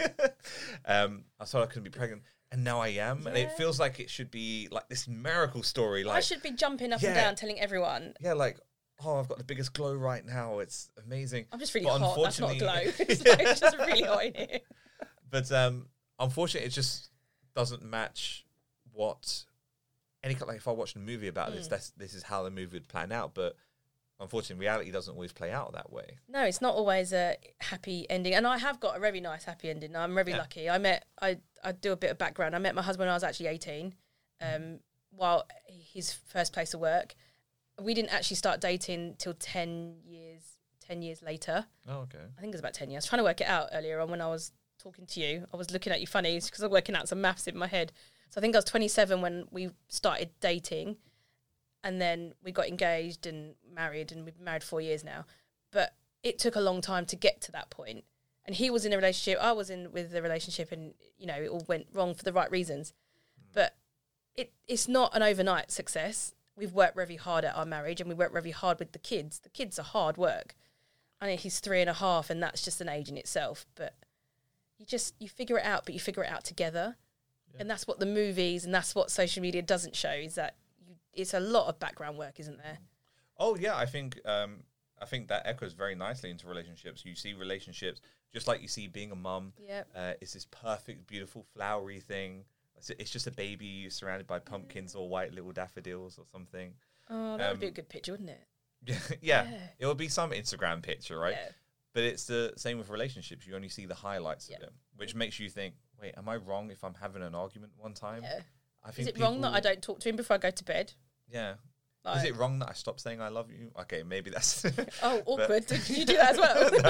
um, I thought I couldn't be pregnant, and now I am. And it Yeah. feels like it should be like this miracle story. Like, I should be jumping up and Yeah. down telling everyone. yeah, like, oh, I've got the biggest glow right now. It's amazing. I'm just really But hot. That's not a glow. unfortunately- It's, like, it's just really hot in here. But um, unfortunately, it just doesn't match what any like. If I watched a movie about this, Mm. that's this is how the movie would plan out. But unfortunately, reality doesn't always play out that way. No, it's not always a happy ending. And I have got a very nice happy ending. I'm very Yeah. lucky. I met, I, I do a bit of background. I met my husband when I was actually eighteen, um, while his first place of work. We didn't actually start dating till ten years, ten years later. Oh, okay. I think it was about ten years. I was trying to work it out earlier on when I was talking to you. I was looking at you funny because I was working out some maths in my head. So I think I was twenty-seven when we started dating, and then we got engaged and married, and we've been married four years now. But it took a long time to get to that point. And he was in a relationship, I was in with the relationship, and you know, it all went wrong for the right reasons. But it it's not an overnight success. We've worked very hard at our marriage, and we worked very hard with the kids. The kids are hard work. I mean, he's three and a half, and that's just an age in itself. But you just you figure it out, but you figure it out together. Yeah. And that's what the movies and that's what social media doesn't show, is that you, it's a lot of background work, isn't there? Oh yeah, I think um, I think that echoes very nicely into relationships. You see relationships just like you see being a mum. Yep. Uh, it's this perfect, beautiful, flowery thing. It's, it's just a baby surrounded by pumpkins or white little daffodils or something. Oh, that would be a Um, good picture, wouldn't it? Yeah, yeah. Yeah. It would be some Instagram picture, right? Yeah. But it's the same with relationships. You only see the highlights Yeah. of it, which makes you think, wait, am I wrong if I'm having an argument one time? Yeah. I Is think it wrong that people- I don't talk to him before I go to bed? Yeah. Like, Is it wrong that I stop saying I love you? Okay, maybe that's... oh, awkward. Did you do that as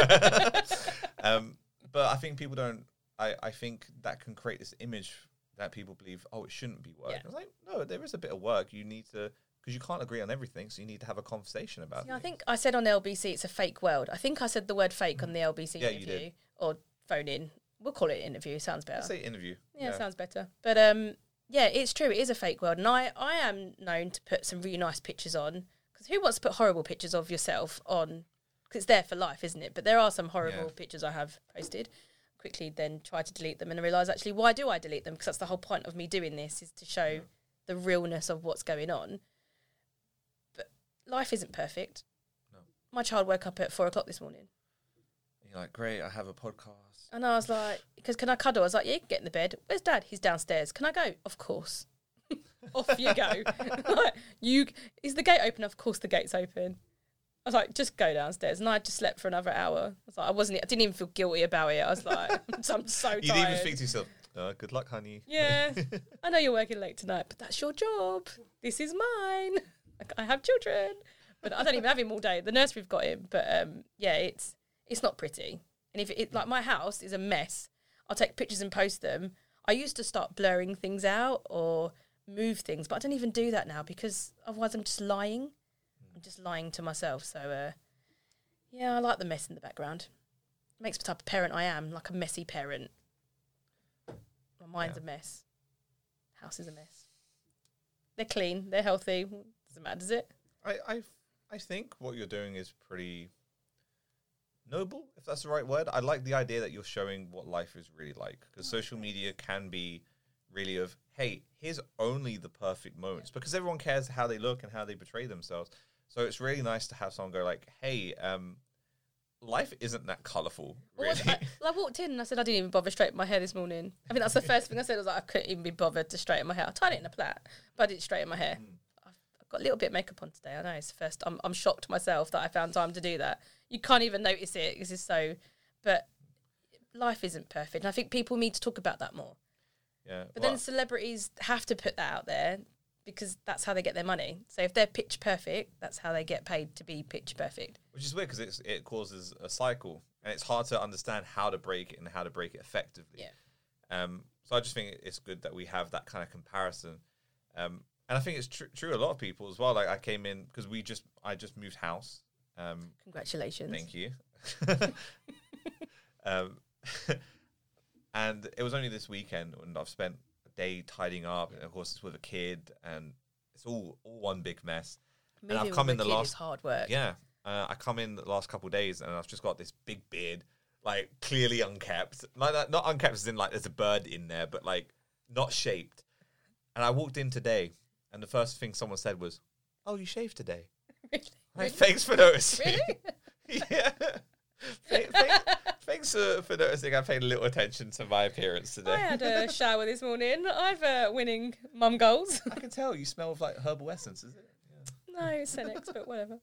well? um, but I think people don't... I, I think that can create this image that people believe, oh, it shouldn't be work. Yeah. I was like, no, there is a bit of work. You need to... Because you can't agree on everything, so you need to have a conversation about Yeah, I it. think I said on L B C it's a fake world. I think I said the word fake on the L B C Yeah, you interview did. or phone in. We'll call it interview. Sounds better. Let's say interview. Yeah, sounds better. But um, yeah, it's true. It is a fake world, and I I am known to put some really nice pictures on. Because who wants to put horrible pictures of yourself on? Because it's there for life, isn't it? But there are some horrible Yeah. pictures I have posted. Quickly, then try to delete them, and I realise actually why do I delete them? Because that's the whole point of me doing this is to show Yeah. the realness of what's going on. But life isn't perfect. No. My child woke up at four o'clock this morning. You're like, great, I have a podcast. And I was like, because can I cuddle? I was like, yeah, you can get in the bed. Where's Dad? He's downstairs. Can I go? Of course. Off you go. Like, you is the gate open? Of course the gate's open. I was like, just go downstairs. And I just slept for another hour. I was like, I wasn't. I didn't even feel guilty about it. I was like, I'm so tired. You didn't even think to yourself, uh, good luck, honey. Yeah, I know you're working late tonight, but that's your job. This is mine. Like, I have children, but I don't even have him all day. The nursery've got him, but um, yeah, it's it's not pretty. And if it like my house is a mess, I'll take pictures and post them. I used to start blurring things out or move things, but I don't even do that now because otherwise I'm just lying. I'm just lying to myself. So uh, yeah, I like the mess in the background. It makes the type of parent I am, like a messy parent. My mind's Yeah. a mess. House is a mess. They're clean. They're healthy. Doesn't matter, does it? I, I, I think what you're doing is pretty noble, if that's the right word. I like the idea that you're showing what life is really like, because social media can be really of, hey, here's only the perfect moments, because everyone cares how they look and how they portray themselves. So it's really nice to have someone go like, hey, um, life isn't that colourful, Well, really. I, well, I walked in and I said I didn't even bother straightening my hair this morning. I think that's the first thing I said. I was like, I couldn't even be bothered to straighten my hair. I tied it in a plait, but I didn't straighten my hair. I've, I've got a little bit of makeup on today. I know it's the first. I'm, I'm shocked myself that I found time to do that. You can't even notice it. This is so, but life isn't perfect. And I think people need to talk about that more. Yeah, But well, then celebrities have to put that out there because that's how they get their money. So if they're pitch perfect, that's how they get paid to be pitch perfect. which is weird because it causes a cycle, and it's hard to understand how to break it and how to break it effectively. Yeah. Um, so I just think it's good that we have that kind of comparison. Um, and I think it's tr- true a lot of people as well. Like I came in because we just, I just moved house. Um, Congratulations. thank you. um, and it was only this weekend, and I've spent a day tidying up. And of course, it's with a kid, and it's all all one big mess. Moving I've with come a in the kid last- is hard work. Yeah, uh, I come in the last couple of days, and I've just got this big beard, like clearly unkept, like that, not unkept as in like there's a bird in there, but like not shaped. And I walked in today, and the first thing someone said was, "Oh, you shaved today." Really? Like, thanks for noticing. Really? Yeah. Th- thanks, thanks uh, for noticing. I paid a little attention to my appearance today. I had a shower this morning. I've uh, winning mum goals. I can tell you smell of like herbal essence, is it? Yeah. No, it's Senex, but whatever.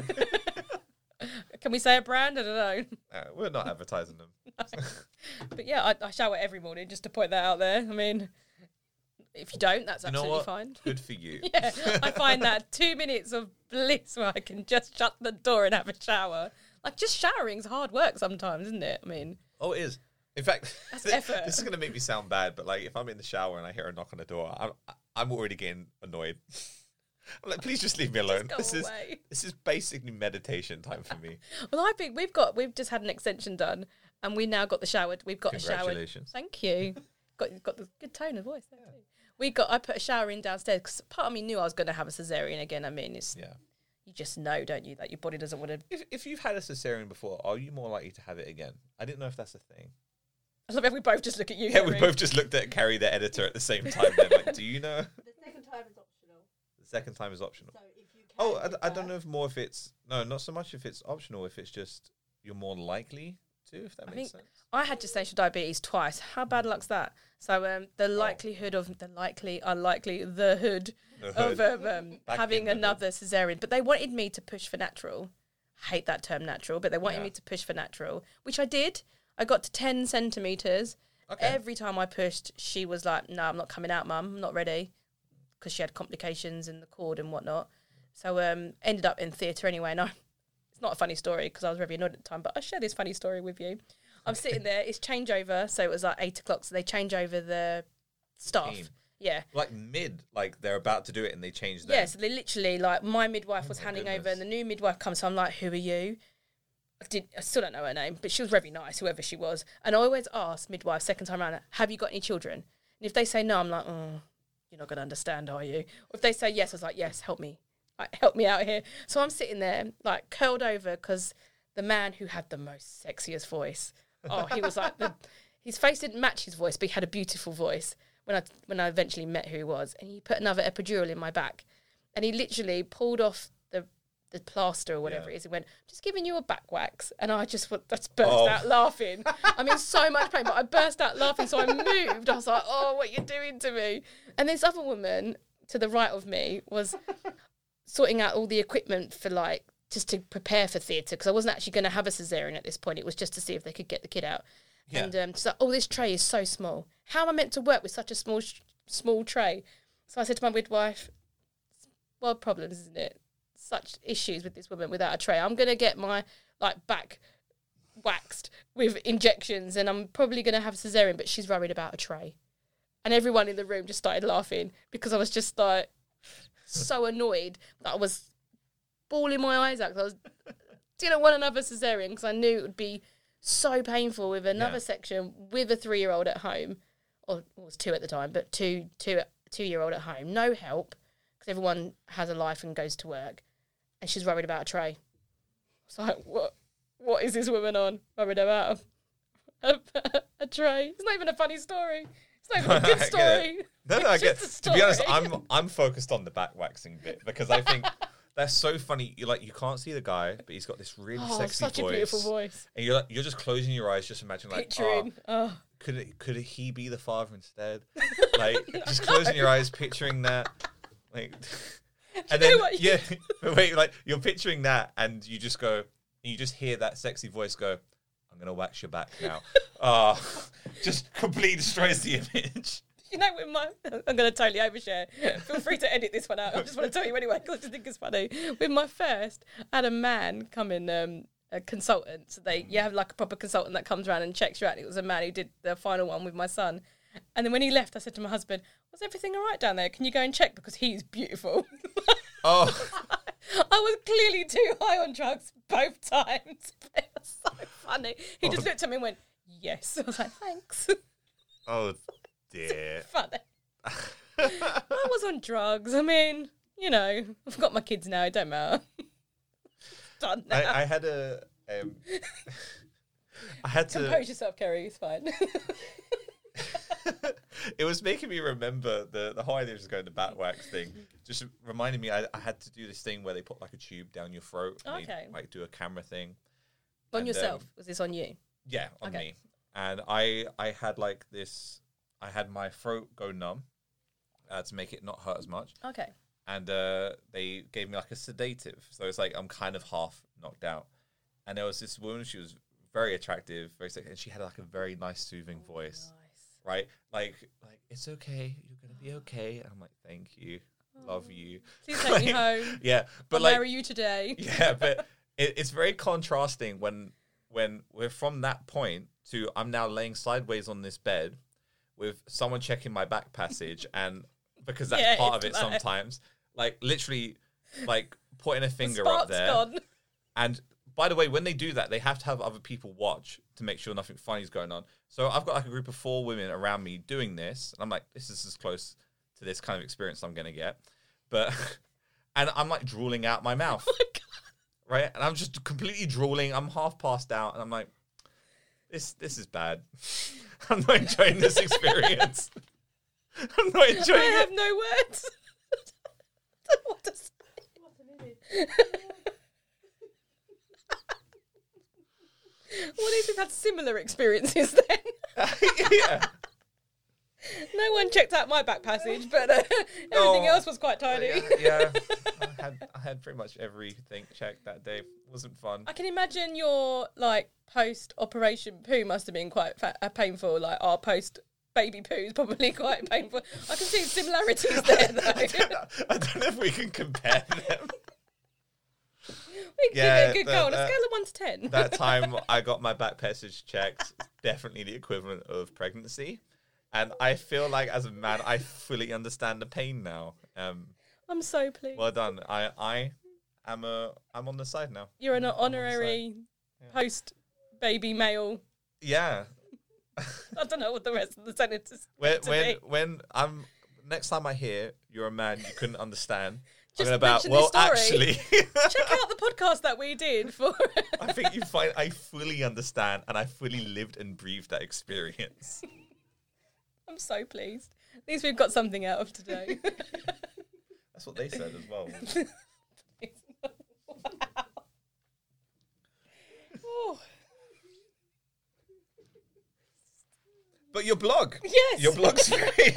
Can we say a brand? I don't know. Uh, we're not advertising them. But yeah, I, I shower every morning just to point that out there. I mean, if you don't, that's You know absolutely what? fine. Good for you. Yeah, I find that two minutes of bliss where I can just shut the door and have a shower. Like, just showering's hard work sometimes, isn't it? I mean, Oh, it is. In fact, That's th- effort. this is going to make me sound bad, but like if I'm in the shower and I hear a knock on the door, I'm I'm already getting annoyed. I'm like, please just leave me alone. go This is away. this is basically meditation time for me. well, I think we've got we've just had an extension done, and we now got the shower. We've got a shower. Congratulations. Thank you. Got got the good tone of voice there too. We got. I put a shower in downstairs because part of me knew I was going to have a cesarean again. I mean, it's Yeah. you just know, don't you, that your body doesn't want to. If if you've had a cesarean before, are you more likely to have it again? I didn't know if that's a thing. I love if we both just look at you. Yeah, we Gary. both just looked at Carrie, the editor, at the same time. Then, like, do you know? The second time is optional. The The second time is optional. So if you can Oh, I, give I don't birth- know if more if it's no, not so much if it's optional. If it's just you're more likely to, if that I makes think- sense. I had gestational diabetes twice. How bad luck's that? So um, the likelihood of the likely, unlikely, the hood The of hood. um, um, Back having in the hood. another cesarean. But they wanted me to push for natural. Hate that term natural, but they wanted Yeah. me to push for natural, which I did. I got to ten centimetres. Okay. Every time I pushed, she was like, no, I'm not coming out, mum. I'm not ready. Because she had complications in the cord and whatnot. So um, ended up in theatre anyway. No, it's not a funny story because I was very annoyed at the time, but I'll share this funny story with you. I'm sitting there. It's changeover. So it was like eight o'clock. So they change over the staff. Team. Yeah. Like mid, like they're about to do it and they change them. Yeah, so they literally, like, my midwife Oh was my handing over goodness. and the new midwife comes. So I'm like, who are you? I, did, I still don't know her name, but she was very nice, whoever she was. And I always ask midwife, second time around, have you got any children? And if they say no, I'm like, oh, you're not going to understand, are you? Or if they say yes, I was like, yes, help me. Like, help me out here. So I'm sitting there, like, curled over because the man who had the most sexiest voice, oh, he was like, the, his face didn't match his voice, but he had a beautiful voice when I, when I eventually met who he was. And he put another epidural in my back. And he literally pulled off the the plaster or whatever Yeah. it is and went, just giving you a back wax. And I just, wa- just burst Oh. out laughing. I'm in so much pain, but I burst out laughing. So I moved. I was like, oh, what you're doing to me. And this other woman to the right of me was sorting out all the equipment for, like, just to prepare for theatre because I wasn't actually going to have a cesarean at this point. It was just to see if they could get the kid out. Yeah. And um, she's like, oh, this tray is so small. How am I meant to work with such a small sh- small tray? So I said to my midwife, world problems, isn't it? Such issues with this woman without a tray. I'm going to get my, like, back waxed with injections and I'm probably going to have a cesarean, but she's worried about a tray. And everyone in the room just started laughing because I was just, like, so annoyed that I was bawling my eyes out because I was, didn't want another cesarean because I knew it would be so painful with another Yeah. section with a three-year-old at home, or it was two at the time, but two, two, two-year-old at home, no help because everyone has a life and goes to work, and she's worried about a tray. It's like, what? What is this woman on? Worried about a, a, a tray? It's not even a funny story. It's not even a I good get story. No, no, I It's get. just a To be honest, story. I'm I'm focused on the back waxing bit because I think that's so funny. You like you can't see the guy, but he's got this really Oh, sexy such voice, a beautiful voice. and you're like, you're just closing your eyes, just imagine like, Picturing. oh, Oh. could it could he be the father instead? Like just closing your eyes, picturing that, like, and know then what? yeah, but wait, like you're picturing that, and you just go, and you just hear that sexy voice go, "I'm gonna wax your back now." Ah, just completely destroys the image. You know, with my, I'm going to totally overshare. Feel free to edit this one out. I just want to tell you anyway because I just think it's funny. With my first, I had a man come in, um, a consultant. So they, you have like a proper consultant that comes around and checks you out. It was a man who did the final one with my son. And then when he left, I said to my husband, was everything all right down there? Can you go and check? Because he's beautiful. Oh, I was clearly too high on drugs both times. It was so funny. He just Oh. looked at me and went, yes. I was like, thanks. oh dear. Funny. I was on drugs. I mean, you know, I've got my kids now. It don't matter. Done now. I, I had a. Um, I had to. Compose yourself, Kerry. It's fine. It was making me remember the the whole idea of just going to back wax thing. Just reminded me, I, I had to do this thing where they put like a tube down your throat. And Okay. They, like do a camera thing. On And, yourself. um, Was this on you? Yeah, on Okay. me. And I I had like this. I had my throat go numb uh, to make it not hurt as much. Okay. And uh, they gave me like a sedative, so it's like I'm kind of half knocked out. And there was this woman. She was very attractive, very sexy, and she had like a very nice, soothing voice. Nice. Right? Like, like it's okay. You're gonna be okay. And I'm like, thank you, love you. Please take me home. Yeah, but I'll like, marry you today. yeah, but it, it's very contrasting when when we're from that point to I'm now laying sideways on this bed with someone checking my back passage, and because that's Yeah, part of it's it like- sometimes, like literally, like putting a The finger spark's up there. gone. And by the way, when they do that, they have to have other people watch to make sure nothing funny is going on. So I've got like a group of four women around me doing this, and I'm like, this is as close to this kind of experience I'm gonna get. But and I'm like drooling out my mouth, Oh my God. right? And I'm just completely drooling. I'm half passed out, and I'm like, this this is bad. I'm not enjoying this experience. I'm not enjoying I have it. no words. to say. What an idiot. Well, at least we've had similar experiences then. yeah. No one checked out my back passage, but uh, everything No. else was quite tidy. Yeah, yeah. I had I had pretty much everything checked that day. It wasn't fun. I can imagine your like post-operation poo must have been quite fa- uh, painful. Like our post-baby poo is probably quite painful. I can see similarities there, though. I, don't know, I don't know if we can compare them. We can Yeah, give it a good the- go on a the- scale of one to ten. That time I got my back passage checked, definitely the equivalent of pregnancy. And I feel like as a man, I fully understand the pain now. Um, I'm so pleased. well done. I I am a I'm on the side now. You're an I'm on the honorary Yeah. post-baby male. Yeah. I don't know what the rest of the sentence is When to when be. when I'm next time I hear you're a man you couldn't understand. Just I'm about mention well this story. actually. Check out the podcast that we did for. I think you find I fully understand and I fully lived and breathed that experience. I'm so pleased. At least we've got something out of today. That's what they said as well. Wow. Oh, But your blog, yes. your blog's very,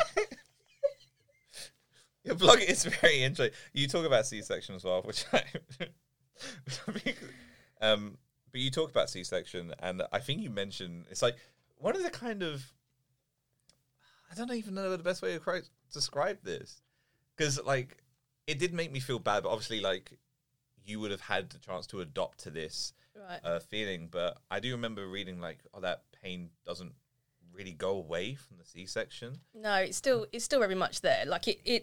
your blog is very interesting. You talk about C-section as well, which I, which I think, um, but you talk about C-section, and I think you mentioned it's like one of the kind of, I don't even know the best way to cri- describe this, because like it did make me feel bad, but obviously like you would have had the chance to adopt to this Right. uh, feeling, but I do remember reading like, oh, that pain doesn't really go away from the C-section. No, it's still it's still very much there. Like it, it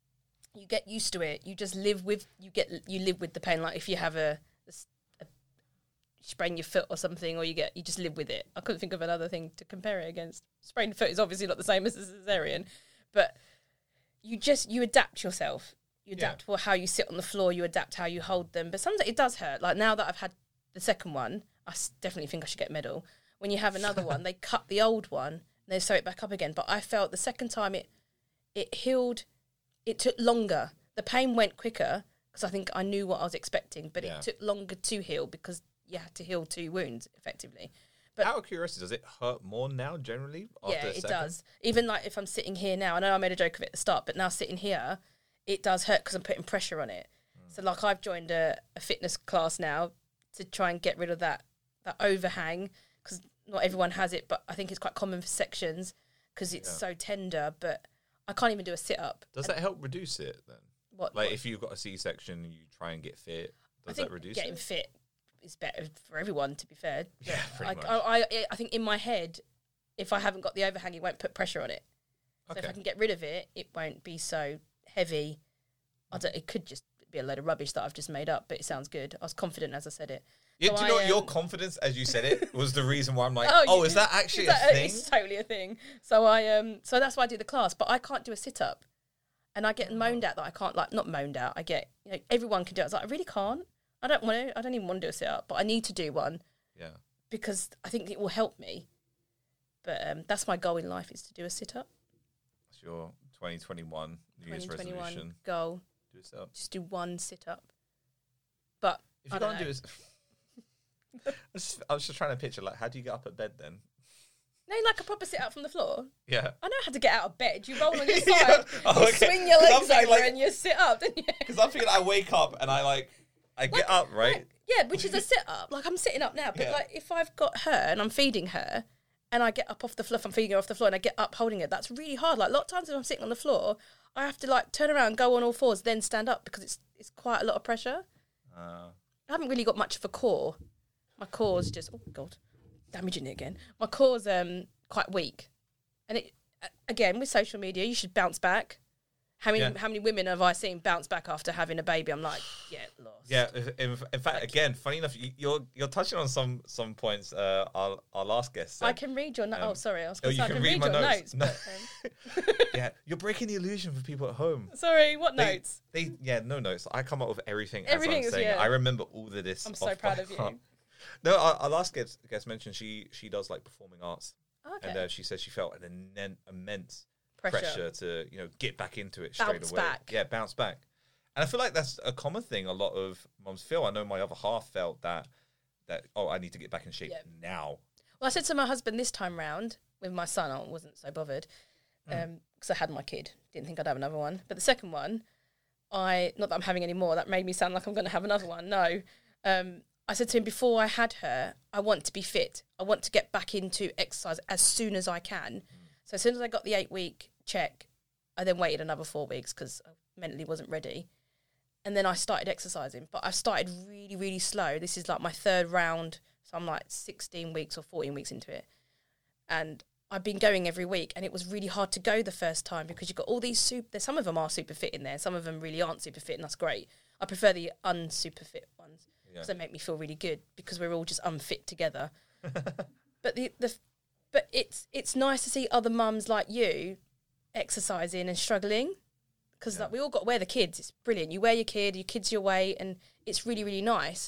you get used to it. You just live with you get you live with the pain. Like if you have a, a s- a- you sprain your foot or something, or you get you just live with it. I couldn't think of another thing to compare it against. Sprained foot is obviously not the same as a cesarean, but you just you adapt yourself. You Yeah. adapt for how you sit on the floor. You adapt how you hold them. But sometimes it does hurt. Like now that I've had the second one, I s- definitely think I should get a medal. When you have another one, they cut the old one and they sew it back up again. But I felt the second time it it healed, it took longer. The pain went quicker because I think I knew what I was expecting, but Yeah. it took longer to heal because you had to heal two wounds effectively. But- Out of curiosity, does it hurt more now generally? After Yeah, a it second? does. Even like if I'm sitting here now, I know I made a joke of it at the start, but now sitting here, it does hurt because I'm putting pressure on it. So like I've joined a, a fitness class now to try and get rid of that that overhang because not everyone has it, but I think it's quite common for sections because it's Yeah. so tender. But I can't even do a sit up. Does that help reduce it then? What Like what- if you've got a C-section, you try and get fit. I Does think that reduce getting it? fit is better for everyone. To be fair, Yeah, pretty I, much. I, I I think in my head, if I haven't got the overhang, it won't put pressure on it. So if Okay. I can get rid of it, it won't be so heavy. I don't, it could just be a load of rubbish that I've just made up, but it sounds good. I was confident as I said it. Yeah, So do you know I, what? Your um, confidence as you said it was the reason why I'm like, Oh, oh, you- is that actually It's a like- thing? It's totally a thing. So I um so that's why I do the class, but I can't do a sit up, and I get moaned at that I can't like not moaned at. I get you know everyone can do it. I was like I really can't. I don't want to. I don't even want to do a sit up, but I need to do one Yeah. because I think it will help me. But um, that's my goal in life is to do a sit up. That's your twenty twenty-one New Year's twenty twenty-one resolution. goal. Do it up. Just do one sit up. But If I you don't can't do know. it, I was, just, I was just trying to picture like, how do you get up at bed then? No, like a proper sit up from the floor. Yeah. I know how to get out of bed. You roll on your Yeah. side, Oh, you okay. swing your 'Cause I'm legs thinking, over, like- and you sit up, don't you? Because I'm thinking I wake up and I like, I get up, right? Like, yeah, which is a sit up. Like I'm sitting up now, but Yeah. like if I've got her and I'm feeding her, and I get up off the floor, if I'm feeding her off the floor, and I get up holding her, that's really hard. Like a lot of times when I'm sitting on the floor, I have to like turn around, go on all fours, then stand up because it's it's quite a lot of pressure. Uh, I haven't really got much of a core. My core's just oh god, damaging it again. My core's um quite weak, and it a- again with social media, you should bounce back. How many Yeah. how many women have I seen bounce back after having a baby? I'm like, yeah, lost. yeah. In, in fact, again, funny enough, you, you're you're touching on some some points. Uh, our our last guest said. I can read your notes. Um, oh, sorry, I was oh, going to you say I can can read read, my your notes. notes. No. but, um, Yeah, you're breaking the illusion for people at home. sorry, what They, notes? they, yeah, no notes. I come up with everything. Everything as is- I'm saying. yeah. I remember all of this. I'm so off proud by of you. heart. No, our, our last guest, guest mentioned she she does like performing arts, Okay. and uh, she said she felt an immen- immense Pressure. pressure. to you know get back into it straight Bounce away. back. Yeah, bounce back. And I feel like that's a common thing a lot of mums feel. I know my other half felt that, that oh, I need to get back in shape Yeah. now. Well, I said to my husband this time round with my son, I wasn't so bothered because um, I had my kid. Didn't think I'd have another one. But the second one, I not that I'm having any more. That made me sound like I'm going to have another one. No. Um, I said to him before I had her, I want to be fit. I want to get back into exercise as soon as I can. Mm. So as soon as I got the eight-week check, I then waited another four weeks because I mentally wasn't ready. And then I started exercising. But I started really, really slow. This is like my third round. So I'm like sixteen weeks or fourteen weeks into it. And I've been going every week. And it was really hard to go the first time because you've got all these super... Some of them are super fit in there. Some of them really aren't super fit, and that's great. I prefer the unsuper fit ones because yeah. they make me feel really good because we're all just unfit together. But the, the but it's it's nice to see other mums like you exercising and struggling because yeah. like we all got to wear the kids. It's brilliant. You wear your kid, your kid's your weight, and it's really, really nice.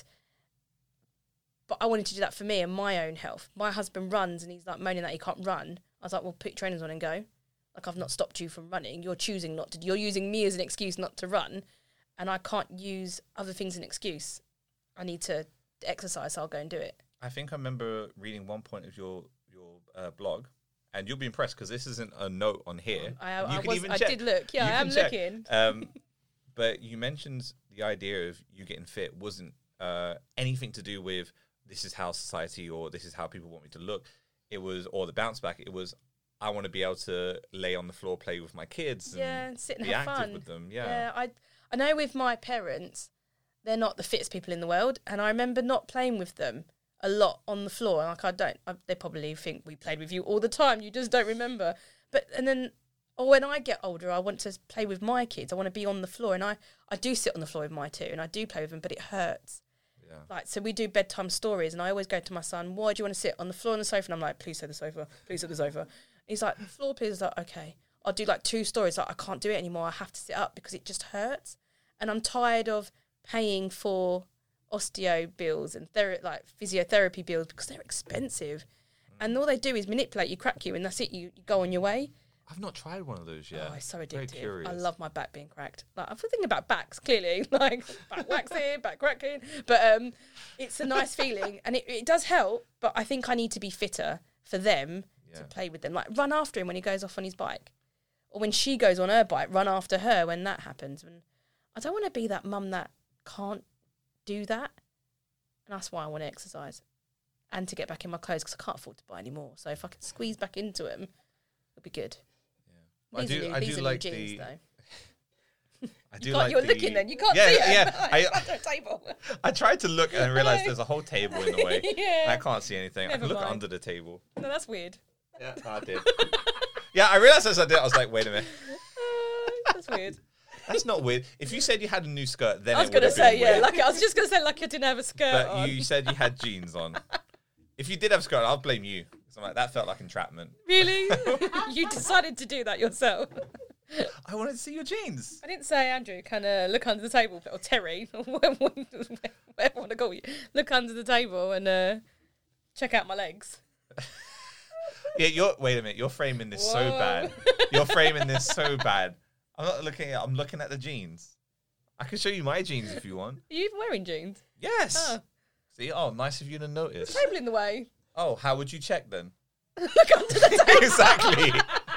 But I wanted to do that for me and my own health. My husband runs and he's like moaning that he can't run. I was like, well, put your trainers on and go. Like, I've not stopped you from running. You're choosing not to. You're using me as an excuse not to run, and I can't use other things as an excuse. I need to exercise, so I'll go and do it. I think I remember reading one point of your your uh, blog, and you'll be impressed because this isn't a note on here. I, I, you I, can was, even I check. did look. Yeah, You I am can check. looking. Um, but you mentioned the idea of you getting fit wasn't uh, anything to do with this is how society or this is how people want me to look. It was, or the bounce back. It was, I want to be able to lay on the floor, play with my kids, and Yeah, and sit and be have active fun. with them. Yeah. Yeah, I I know with my parents, they're not the fittest people in the world, and I remember not playing with them a lot on the floor. Like I don't, I, they probably think we played with you all the time. You just don't remember. But and then, or when I get older, I want to play with my kids. I want to be on the floor, and I I do sit on the floor with my two, and I do play with them, but it hurts. Yeah. Like, so we do bedtime stories, and I always go to my son, why do you want to sit on the floor on the sofa? And I'm like, please sit the sofa, please sit the sofa. He's like, the floor, please. I was like, okay. I'll do like two stories. Like, I can't do it anymore. I have to sit up because it just hurts. And I'm tired of paying for osteo bills and thera- like physiotherapy bills because they're expensive. Mm. And all they do is manipulate you, crack you, and that's it. You, you go on your way. I've not tried one of those yet. Oh, it's so Very addictive. curious. I love my back being cracked. Like, I'm thinking about backs, clearly, like back waxing, back cracking. But um, it's a nice feeling, and it, it does help. But I think I need to be fitter for them Yeah. to play with them. Like, run after him when he goes off on his bike, or when she goes on her bike, run after her when that happens. And I don't want to be that mum that can't do that, and that's why I want to exercise and to get back in my clothes because I can't afford to buy any more. So if I can squeeze back into them, it'll be good. I These do- are new, I these do are like new jeans, the- though. I do You can't, like you're the, looking then. You can't yeah, see it. Yeah, I, Under a table. I tried to look and realized there's a whole table in the way. Yeah. I can't see anything. I Never can look mind. under the table. No, that's weird. Yeah, I did. Yeah, I realized as I did. I was like, wait a minute. Uh, that's weird. That's not weird. If you said you had a new skirt, then I was it going would to have say, been yeah, weird. like I was just going to say, like I didn't have a skirt But on. you said you had jeans on. If you did have a skirt, I'll blame you. So I'm like, that felt like entrapment. Really? You decided to do that yourself. I wanted to see your jeans. I didn't say, Andrew, can uh, look under the table, or Terry, or whatever I want to call you. Look under the table and uh, check out my legs. Yeah, you're. Wait a minute. You're framing this so Whoa. bad. You're framing this so bad. I'm not looking at. I'm looking at the jeans. I can show you my jeans if you want. Are you even wearing jeans? Yes. Oh. See. Oh, nice of you to notice. Table in the way. Oh, how would you check then? Look under the table. Exactly.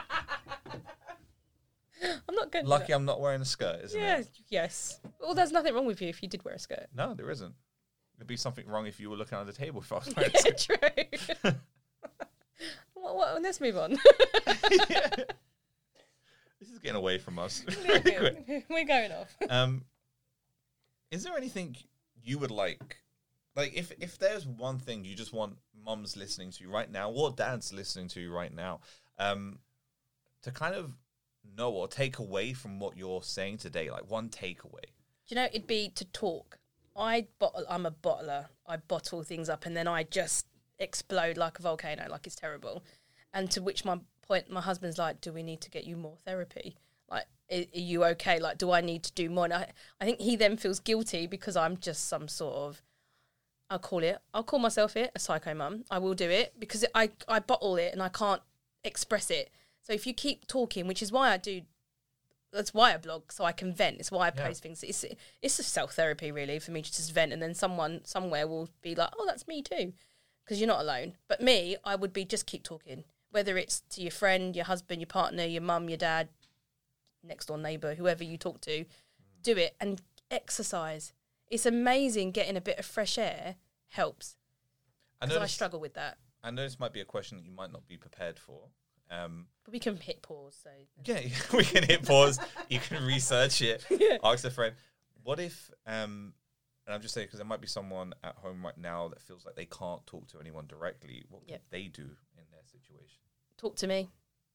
I'm not going to Lucky I'm not wearing a skirt, isn't Yeah, it? yes. Well, there's nothing wrong with you if you did wear a skirt. No, there isn't. There'd be something wrong if you were looking under the table if I was wearing a Yeah, skirt. true. what, what, let's move on. Yeah. This is getting away from us. Very quick. We're going off. Um, is there anything you would like, like if if there's one thing you just want mums listening to right now, or dads listening to right now, um, to kind of know or take away from what you're saying today, like one takeaway? Do you know, it'd be to talk. I bottle, I'm a bottler. I bottle things up and then I just explode like a volcano, like it's terrible. And to which my point, my husband's like, do we need to get you more therapy? Like, are, are you okay? Like, do I need to do more? And I, I think he then feels guilty because I'm just some sort of, I'll call it, I'll call myself it, a psycho mum. I will do it because I, I bottle it and I can't express it. So if you keep talking, which is why I do that's why I blog, so I can vent. It's why I Yeah. post things. It's it's a self therapy really for me to just vent, and then someone somewhere will be like, oh, that's me too, because you're not alone. But me, I would be just keep talking, whether it's to your friend, your husband, your partner, your mum, your dad, next door neighbour, whoever you talk to, do it and exercise. It's amazing getting a bit of fresh air helps. I Because know I this, struggle with that. I know this might be a question that you might not be prepared for. Um, But we can hit pause. So yeah, we can hit pause. You can research it. Yeah. Ask a friend. What if, um, and I'm just saying because there might be someone at home right now that feels like they can't talk to anyone directly. What Yep. could they do in their situation? talk to me.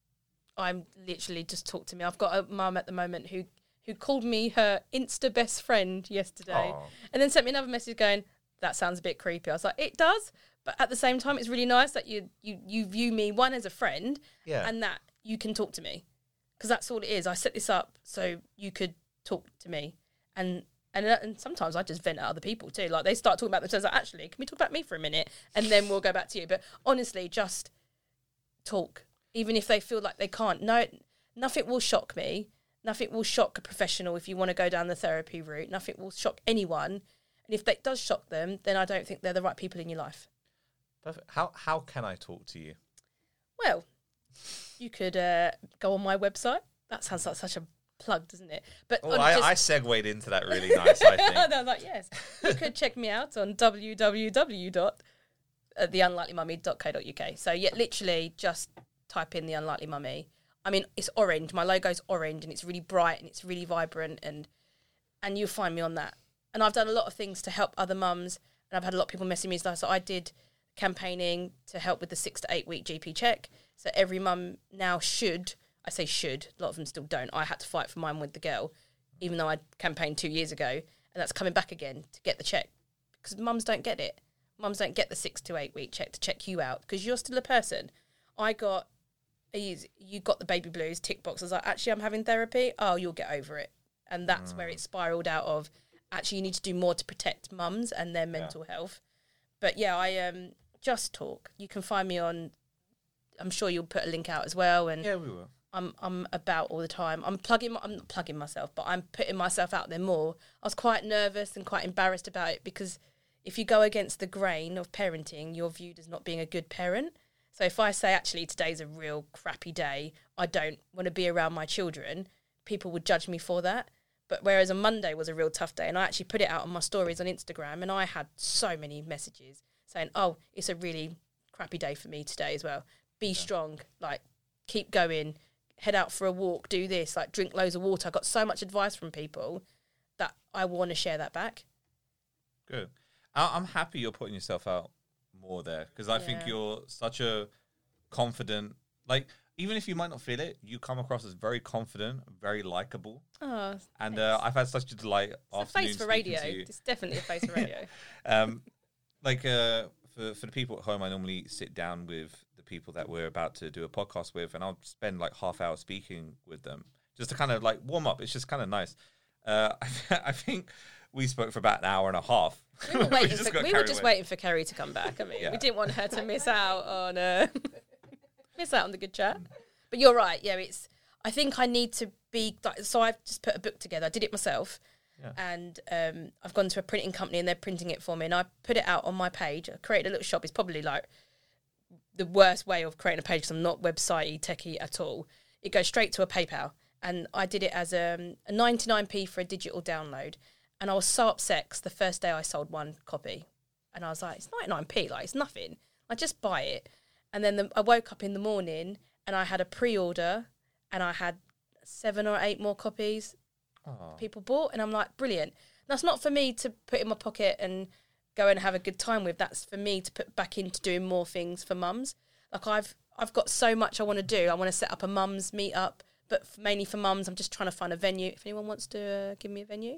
I'm literally just talk to me. I've got a mum at the moment who who called me her Insta best friend yesterday, Aw. and then sent me another message going, "That sounds a bit creepy." I was like, "It does," but at the same time, it's really nice that you you you view me one as a friend, Yeah. and that you can talk to me, because that's all it is. I set this up so you could talk to me, and. And, uh, and sometimes I just vent at other people too. Like they start talking about themselves. Like, actually, can we talk about me for a minute? And then we'll go back to you. But honestly, just talk. Even if they feel like they can't. No, nothing will shock me. Nothing will shock a professional if you want to go down the therapy route. Nothing will shock anyone. And if that does shock them, then I don't think they're the right people in your life. Perfect. How how can I talk to you? Well, you could uh, go on my website. That sounds like such a plug, doesn't it? But Oh, on I, just- I segued into that really nice. I think. I was like, yes. You could check me out on w w w dot the unlikely mummy dot co dot u k. So, yeah, literally just type in The Unlikely Mummy. I mean, it's orange. My logo's orange and it's really bright and it's really vibrant, and and you'll find me on that. And I've done a lot of things to help other mums, and I've had a lot of people messaging me. So I did campaigning to help with the six to eight week G P check. So every mum now should, I say should, a lot of them still don't. I had to fight for mine with the girl, even though I campaigned two years ago, and that's coming back again to get the check, because mums don't get it. Mums don't get the six to eight week check to check you out, because you're still a person. I got, you you got the baby blues, tick box. I was like, actually, I'm having therapy. Oh, you'll get over it. And that's mm. where it spiraled out of, actually, you need to do more to protect mums and their mental yeah. health. But yeah, I um just talk. You can find me on, I'm sure you'll put a link out as well. And yeah, we will. I'm I'm about all the time. I'm plugging. I'm not plugging myself, but I'm putting myself out there more. I was quite nervous and quite embarrassed about it, because if you go against the grain of parenting, you're viewed as not being a good parent. So if I say, actually, today's a real crappy day, I don't want to be around my children, people would judge me for that. But whereas a Monday was a real tough day, and I actually put it out on my stories on Instagram, and I had so many messages saying, "Oh, it's a really crappy day for me today as well. Be yeah. strong, like keep going." Head out for a walk, do this, like drink loads of water. I got so much advice from people that I want to share that back. Good. I'm happy you're putting yourself out more there, because I yeah. think you're such a confident, like, even if you might not feel it, you come across as very confident, very likable. Oh, and uh, I've had such a delight. It's a face for radio. It's definitely a face for radio. um, like uh, for for the people at home, I normally sit down with the people that we're about to do a podcast with, and I'll spend like half hour speaking with them just to kind of like warm up. It's just kind of nice. Uh, I, I think we spoke for about an hour and a half. We were, waiting we for, we were just away. waiting for Kerry to come back. I mean, yeah. we didn't want her to miss out on uh, miss out on the good chat. But you're right. Yeah, it's. I think I need to be. So I've just put a book together. I did it myself. Yeah. And um, I've gone to a printing company and they're printing it for me, and I put it out on my page. I created a little shop. It's probably like the worst way of creating a page, because I'm not website-y, techie at all. It goes straight to a PayPal, and I did it as a, a ninety-nine p for a digital download, and I was so upset because the first day I sold one copy, and I was like, it's ninety-nine p, like it's nothing. I just buy it. And then the, I woke up in the morning and I had a pre-order, and I had seven or eight more copies Aww. People bought, and I'm like, brilliant. That's not for me to put in my pocket and go and have a good time with. That's for me to put back into doing more things for mums. Like I've I've got so much I want to do. I want to set up a mums meet up, but mainly for mums. I'm just trying to find a venue. If anyone wants to uh, give me a venue,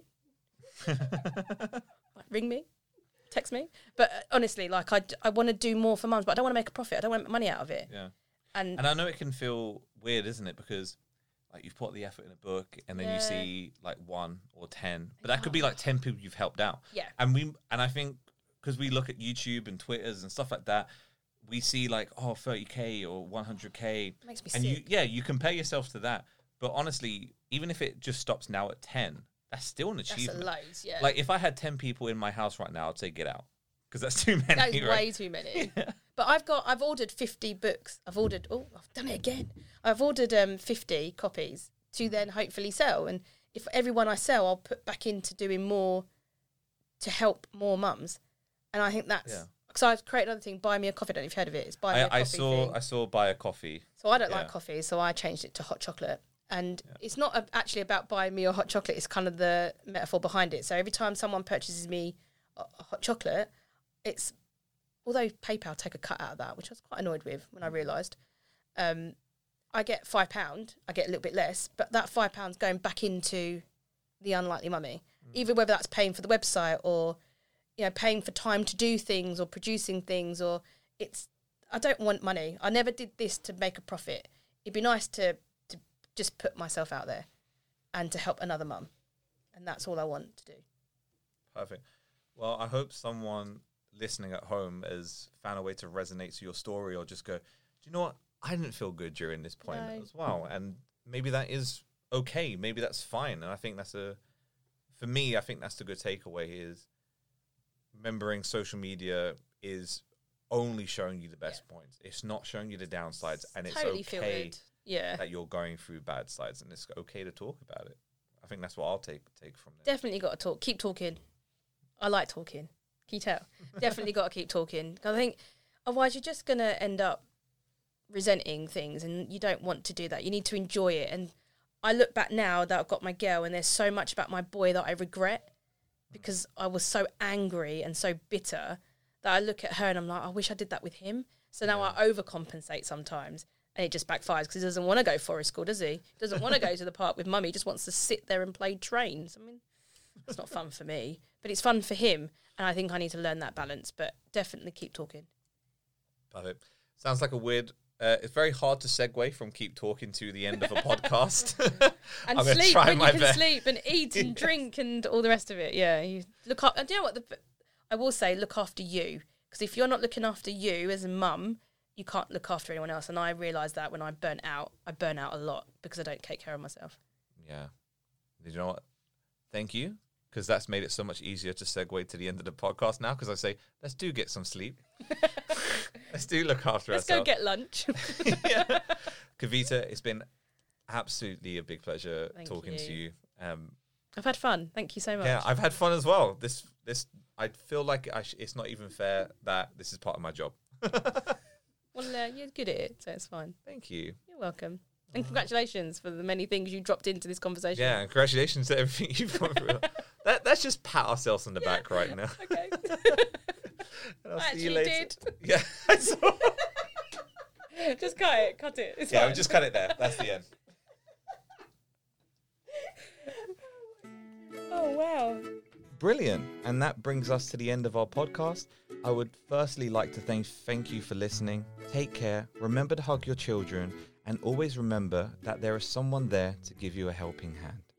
like, ring me, text me. But uh, honestly, like I, I want to do more for mums, but I don't want to make a profit. I don't want to make money out of it. Yeah. And and I know it can feel weird, isn't it? Because like you've put the effort in a book, and then yeah. you see like one or ten, but that could be like ten people you've helped out. Yeah. And we and I think because we look at YouTube and Twitters and stuff like that, we see like oh thirty k or one hundred k, makes me and sick. you yeah you compare yourself to that. But honestly, even if it just stops now at ten, that's still an That's achievement. a loads, yeah. Like if I had ten people in my house right now, I'd say get out because that's too many. That is right? way too many. But I've got, I've ordered fifty books. I've ordered, oh, I've done it again. I've ordered um fifty copies to then hopefully sell. And if everyone I sell, I'll put back into doing more to help more mums. And I think that's, Yeah. because I've created another thing, Buy Me a Coffee. I don't know if you've heard of it. It's Buy Me a Coffee I, I saw thing. I saw buy a coffee. So I don't Yeah. like coffee, so I changed it to hot chocolate. And Yeah. it's not a, actually about buying me a hot chocolate. It's kind of the metaphor behind it. So every time someone purchases me a, a hot chocolate, it's, although PayPal take a cut out of that, which I was quite annoyed with when I realised, um, I get five pounds, I get a little bit less, but that five pounds going back into the Unlikely Mummy, mm. even whether that's paying for the website or, you know, paying for time to do things or producing things, or it's, I don't want money. I never did this to make a profit. It'd be nice to, to just put myself out there and to help another mum. And that's all I want to do. Perfect. Well, I hope someone listening at home has found a way to resonate to your story or just go, do you know what? I didn't feel good during this point No. as well. And maybe that is okay. Maybe that's fine. And I think that's a, for me, I think that's the good takeaway is remembering social media is only showing you the best yeah. points. It's not showing you the downsides. And it's totally okay filtered. Yeah. that you're going through bad sides and it's okay to talk about it. I think that's what I'll take take from there. Definitely got to talk. Keep talking. I like talking. Can you tell? Definitely got to keep talking. 'Cause I think otherwise you're just going to end up resenting things and you don't want to do that. You need to enjoy it. And I look back now that I've got my girl and there's so much about my boy that I regret because I was so angry and so bitter that I look at her and I'm like, I wish I did that with him. So now Yeah. I overcompensate sometimes and it just backfires because he doesn't want to go forest school, does he? He doesn't want to go to the park with mummy. He just wants to sit there and play trains. I mean, it's not fun for me, but it's fun for him. And I think I need to learn that balance, but definitely keep talking. Perfect. Sounds like a weird... Uh, it's very hard to segue from keep talking to the end of a podcast. And I'm gonna sleep try when my you can best. sleep and eat and drink and all the rest of it. Yeah, you look up. And do you know what? The, I will say, look after you. Because if you're not looking after you as a mum, you can't look after anyone else. And I realised that when I burnt out, I burn out a lot because I don't take care of myself. Yeah. Did you know what? Thank you. Because that's made it so much easier to segue to the end of the podcast now. Because I say, let's do get some sleep. Let's do look after Let's ourselves. go get lunch. Yeah. Kavita, it's been absolutely a big pleasure Thank talking you. to you. Um, I've had fun. Thank you so much. yeah, I've had fun as well. This, this, I feel like I sh- it's not even fair that this is part of my job. Well, uh, you're good at it, so it's fine. Thank you. You're welcome. And congratulations for the many things you dropped into this conversation. Yeah, and congratulations to everything you've gone through. that, let's just pat ourselves on the back right now. Okay. And I'll I see you actually later. did. Yeah, I saw. Just cut it. Cut it. It's Yeah, fine. we just cut it there. That's the end. Oh, wow. Brilliant. And that brings us to the end of our podcast. I would firstly like to thank thank you for listening. Take care. Remember to hug your children and always remember that there is someone there to give you a helping hand.